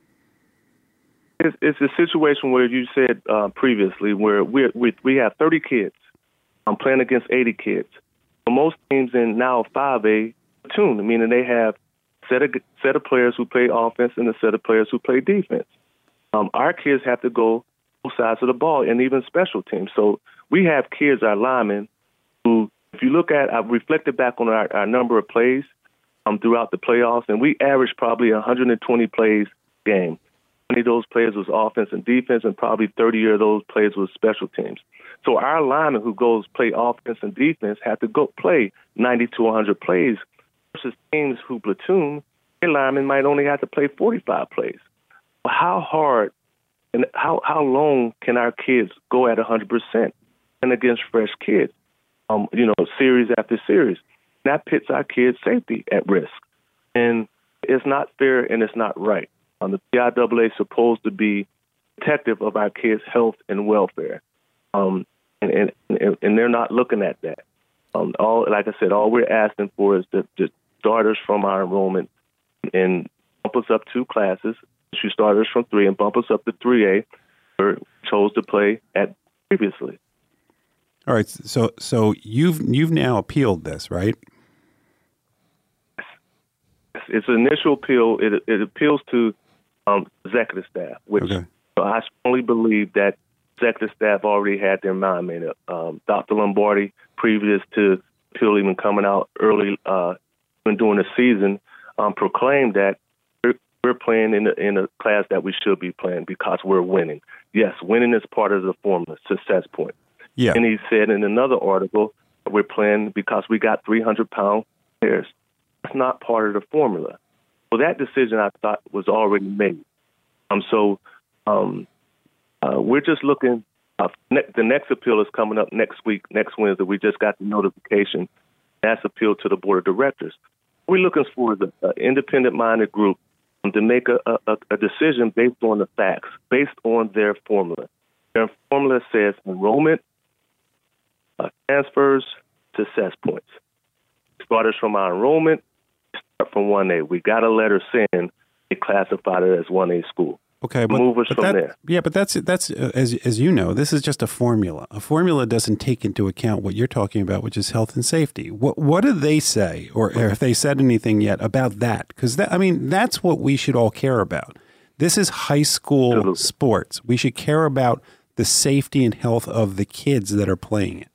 It's, it's a situation where you said uh, previously where we we we have thirty kids. I'm playing against eighty kids. Most teams in now five A platoon, meaning they have a set of, set of players who play offense and a set of players who play defense. Um, our kids have to go both sides of the ball and even special teams. So we have kids, our linemen, who, if you look at, I've reflected back on our, our number of plays um, throughout the playoffs, and we averaged probably one hundred twenty plays a game. twenty of those plays was offense and defense, and probably thirty of those plays was special teams. So our linemen who goes play offense and defense have to go play ninety to one hundred plays versus teams who platoon, their linemen might only have to play forty-five plays. How hard and how, how long can our kids go at one hundred percent and against fresh kids, um, you know, series after series? That puts our kids' safety at risk. And it's not fair and it's not right. Um, the P I A A is supposed to be protective of our kids' health and welfare. Um, and, and and they're not looking at that. Um, all like I said, all we're asking for is to, to start us from our enrollment and bump us up two classes. Issue starters from three and bump us up to three A, where we chose to play at previously. All right, so so you've you've now appealed this, right? It's an initial appeal. It it appeals to um, executive staff, which okay. I strongly believe that executive staff already had their mind made up. Um, Doctor Lombardi, previous to appeal even coming out early uh, during the season, um, proclaimed that we're, we're playing in a, in a class that we should be playing because we're winning. Yes, winning is part of the formula, success point. Yeah. And he said in another article, we're playing because we got three hundred pound players. That's not part of the formula. Well, that decision I thought was already made. Um, so um, uh, we're just looking. Uh, ne- the next appeal is coming up next week, next Wednesday. We just got the notification. That's appealed to the board of directors. We're looking for the uh, independent-minded group um, to make a, a, a decision based on the facts, based on their formula. Their formula says enrollment, uh, transfers, success points. Starters from our enrollment, start from one A. We got a letter saying they classified it as one A school. Okay, but, move us but from that, there. Yeah, but that's that's uh, as as you know, this is just a formula. A formula doesn't take into account what you're talking about, which is health and safety. What what do they say, or, or have they said anything yet about that? Because that, I mean, that's what we should all care about. This is high school Absolutely. sports. We should care about the safety and health of the kids that are playing it.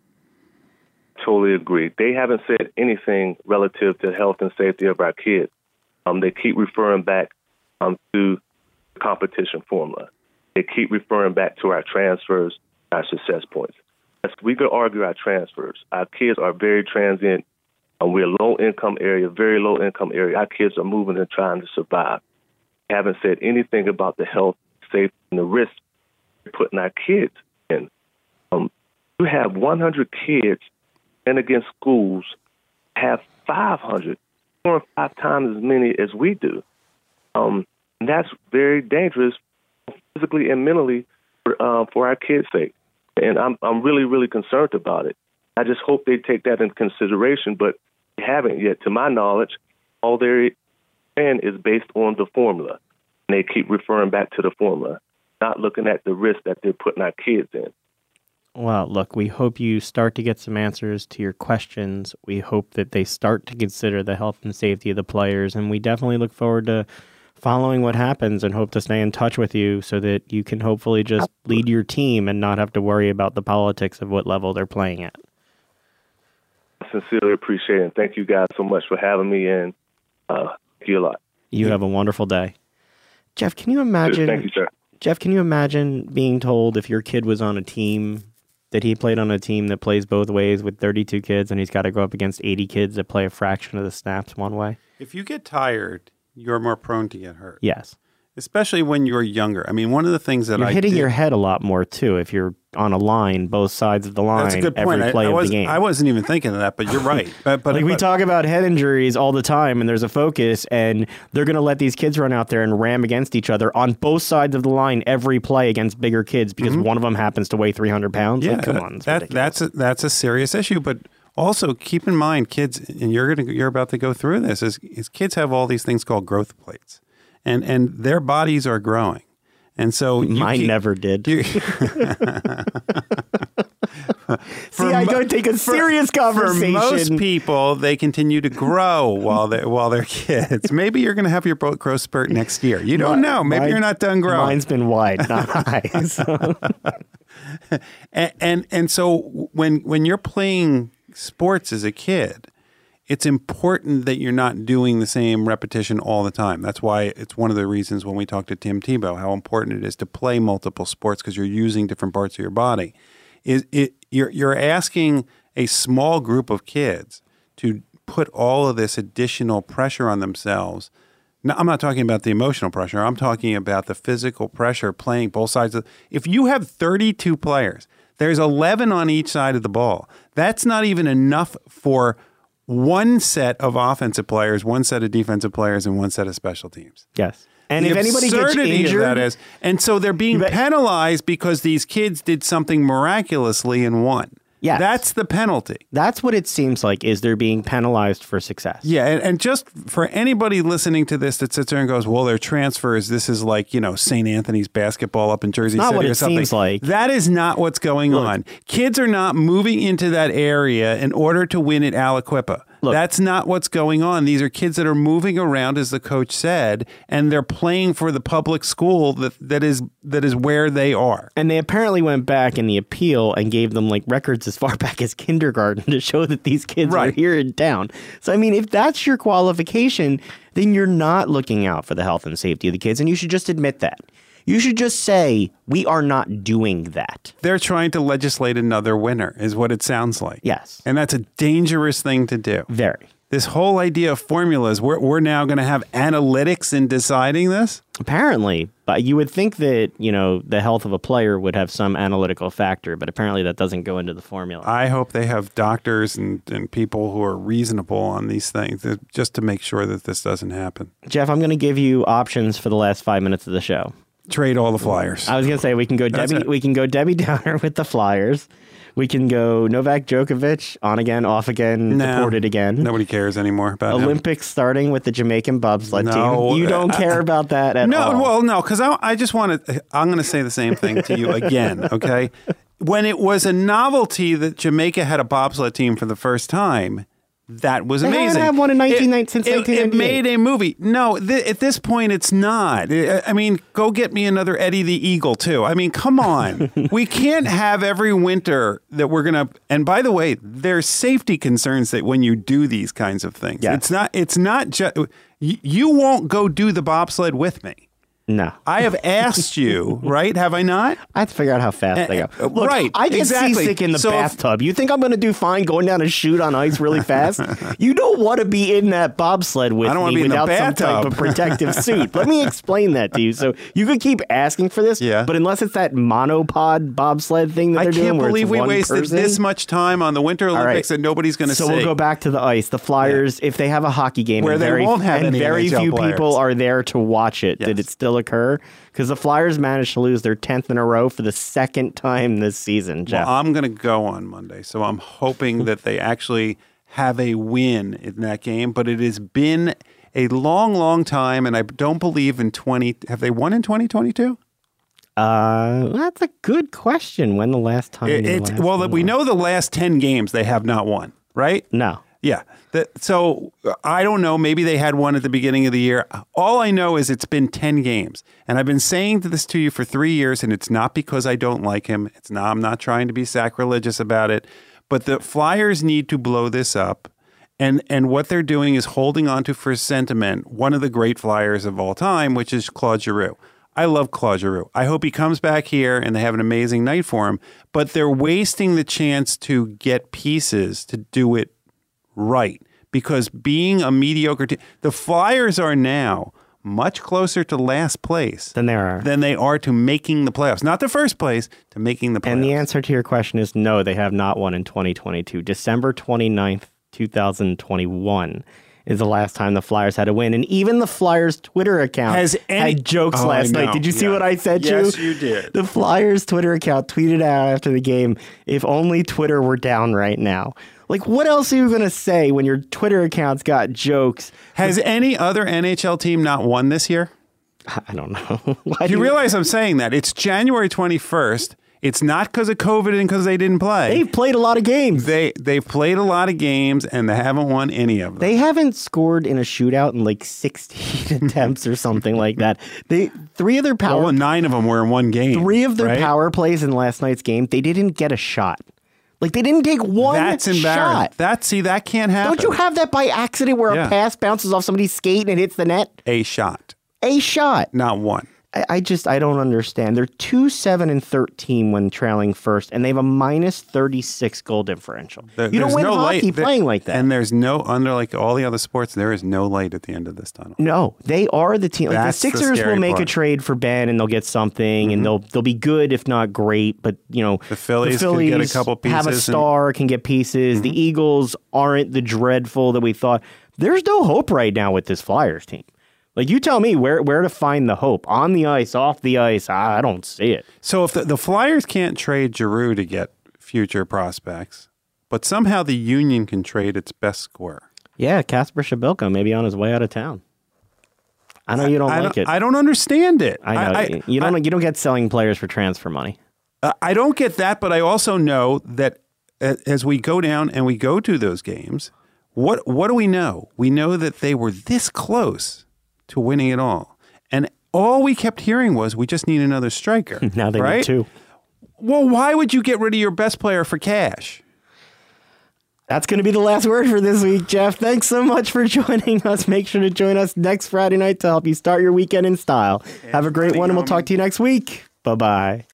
Totally agree. They haven't said anything relative to health and safety of our kids. Um, they keep referring back um, to the competition formula. They keep referring back to our transfers, our success points. As we could argue our transfers. Our kids are very transient. Um, we're a low-income area, very low-income area. Our kids are moving and trying to survive. They haven't said anything about the health, safety, and the risk we're putting our kids in. Um, you have one hundred kids and against schools have five hundred, four or five times as many as we do. Um, and that's very dangerous physically and mentally for, uh, for our kids' sake. And I'm I'm really, really concerned about it. I just hope they take that into consideration, but they haven't yet. To my knowledge, all they're saying is based on the formula. And they keep referring back to the formula, not looking at the risk that they're putting our kids in. Well, look, we hope you start to get some answers to your questions. We hope that they start to consider the health and safety of the players, and we definitely look forward to following what happens and hope to stay in touch with you so that you can hopefully just lead your team and not have to worry about the politics of what level they're playing at. I sincerely appreciate it. And thank you guys so much for having me, and uh, thank you a lot. You have a wonderful day. Jeff, can you imagine? Thank you, sir. Jeff, can you imagine being told if your kid was on a team that he played on a team that plays both ways with thirty-two kids and he's got to go up against eighty kids that play a fraction of the snaps one way? If you get tired, you're more prone to get hurt. Yes. Especially when you're younger. I mean, one of the things that you're I hitting did, your head a lot more, too, if you're on a line, both sides of the line, that's a good point. every play I, I of was, the game. I wasn't even thinking of that, but you're right. But, but like we but, talk about head injuries all the time, and there's a focus, and they're going to let these kids run out there and ram against each other on both sides of the line every play against bigger kids because mm-hmm. one of them happens to weigh three hundred pounds. Yeah, like, come on. That, that's, a, that's a serious issue, but also keep in mind, kids, and you're gonna you're about to go through this, is, is kids have all these things called growth plates, and and their bodies are growing. And so mine keep, never did. You, See, I don't take a serious for, conversation. For most people, they continue to grow while they're while they're kids. Maybe you're going to have your growth spurt next year. You don't know. Maybe mine, you're not done growing. Mine's been wide, not high. So. and, and and so when when you're playing sports as a kid, it's important that you're not doing the same repetition all the time. That's why it's one of the reasons when we talk to Tim Tebow, how important it is to play multiple sports because you're using different parts of your body. Is it you're you're asking a small group of kids to put all of this additional pressure on themselves. Now, I'm not talking about the emotional pressure. I'm talking about the physical pressure playing both sides of. If you have thirty-two players, there's eleven on each side of the ball. That's not even enough for one set of offensive players, one set of defensive players, and one set of special teams. Yes. And the if anybody gets injured, of that is, and so they're being penalized because these kids did something miraculously and won. Yeah, that's the penalty. That's what it seems like, is they're being penalized for success. Yeah, and, and just for anybody listening to this that sits there and goes, well, their transfers, this is like, you know, Saint Anthony's basketball up in Jersey City or something. something. Seems like. That is not what's going Look, on. Kids are not moving into that area in order to win at Aliquippa. Look, that's not what's going on. These are kids that are moving around, as the coach said, and they're playing for the public school that, that is that is where they are. And they apparently went back in the appeal and gave them like records as far back as kindergarten to show that these kids right. are here in town. So, I mean, if that's your qualification, then you're not looking out for the health and safety of the kids, and you should just admit that. You should just say, we are not doing that. They're trying to legislate another winner, is what it sounds like. Yes. And that's a dangerous thing to do. Very. This whole idea of formulas, we're, we're now going to have analytics in deciding this? Apparently. But you would think that, you know, the health of a player would have some analytical factor, but apparently that doesn't go into the formula. I hope they have doctors and, and people who are reasonable on these things just to make sure that this doesn't happen. Jeff, I'm going to give you options for the last five minutes of the show. Trade all the Flyers. I was going to say we can go That's Debbie. it. We can go Debbie Downer with the Flyers. We can go Novak Djokovic on again, off again, no, deported again. Nobody cares anymore about Olympics him. starting with the Jamaican bobsled no, team. You don't care uh, about that at no, all. No, well, no, because I, I just want to. I'm going to say the same thing to you again. Okay, when it was a novelty that Jamaica had a bobsled team for the first time. That was amazing. They haven't had one in nineteen ninety since it, nineteen ninety-eight. It made a movie. No, th- at this point, it's not. I mean, go get me another Eddie the Eagle, too. I mean, come on. We can't have every winter that we're going to... And by the way, there's safety concerns that when you do these kinds of things. Yes. It's not, it's not just... You won't go do the bobsled with me. No. I have asked you, right? Have I not? I have to figure out how fast they go. Look, right. I get exactly. seasick in the so bathtub. If, you think I'm going to do fine going down a chute on ice really fast? You don't want to be in that bobsled with I don't me be without in the some type of protective suit. Let me explain that to you. So you could keep asking for this, yeah. but unless it's that monopod bobsled thing that they're I doing, can't where believe it's we one wasted person, this much time on the Winter Olympics right. that nobody's going to so see. So we'll go back to the ice. The Flyers, yeah. if they have a hockey game, where and they very, won't have and any very N H L few players. people are there to watch it, yes. did it still occur? Because the Flyers managed to lose their tenth in a row for the second time this season, Jeff. Well, I'm going to go on Monday, so I'm hoping that they actually have a win in that game. But it has been a long, long time, and I don't believe in twenty. Have they won in twenty twenty-two? Uh, that's a good question. When the last time? It, the it's, last well, one we was? know the last ten games they have not won, right? No. Yeah. That, so I don't know. Maybe they had one at the beginning of the year. All I know is it's been ten games. And I've been saying this to you for three years, and it's not because I don't like him. It's not, I'm not trying to be sacrilegious about it. But the Flyers need to blow this up. And and what they're doing is holding on to for sentiment one of the great Flyers of all time, which is Claude Giroux. I love Claude Giroux. I hope he comes back here and they have an amazing night for him. But they're wasting the chance to get pieces to do it right. Because being a mediocre team, the Flyers are now much closer to last place Than they are. than they are to making the playoffs. Not the first place, to making the playoffs. And the answer to your question is no, they have not won in twenty twenty-two. December twenty-ninth, twenty twenty-one is the last time the Flyers had a win. And even the Flyers Twitter account Has any- had jokes Oh, last I know. night. Did you see Yeah. what I said Yes, you? you did. The Flyers Twitter account tweeted out after the game, if only Twitter were down right now. Like, what else are you going to say when your Twitter account's got jokes? Has any other N H L team not won this year? I don't know. Why Do you do realize I'm saying that? It's January twenty-first. It's not because of COVID and because they didn't play. They've played a lot of games. They, they've played a lot of games and they haven't won any of them. They haven't scored in a shootout in like sixteen attempts or something like that. They three of their power well, nine of them were in one game. three of their right? power plays in last night's game, they didn't get a shot. Like they didn't take one That's embarrassing. shot. That see that can't happen. Don't you have that by accident where Yeah. a pass bounces off somebody's skate and it hits the net? a shot, A shot. not one? I, I just I don't understand. They're two seven and thirteen when trailing first, and they have a minus thirty six goal differential. There- you don't there's win no hockey light. There- playing like that. And there's no under like all the other sports. There is no light at the end of this tunnel. No, they are the team. Like the That's the Sixers scary will make part. a trade for Ben, and they'll get something, and they'll they'll be good if not great. But you know, The Phillies could get a couple have a pieces and- star, can get pieces. The Eagles aren't the dreadful that we thought. There's no hope right now with this Flyers team. Like you tell me where where to find the hope on the ice, off the ice. I, I don't see it. So if the, the Flyers can't trade Giroux to get future prospects, but somehow the Union can trade its best scorer. Yeah, Kasper Shabilko maybe on his way out of town. I know you don't I like don't, it. I don't understand it. I know I, you don't. I, you don't get selling players for transfer money. I don't get that, but I also know that a- as we go down and we go to those games, what what do we know? We know that they were this close to winning it all. And all we kept hearing was, we just need another striker. Now they right? need two. Well, why would you get rid of your best player for cash? That's going to be the last word for this week, Jeff. Thanks so much for joining us. Make sure to join us next Friday night to help you start your weekend in style. Have a great one, and we'll talk to you next week. Bye-bye.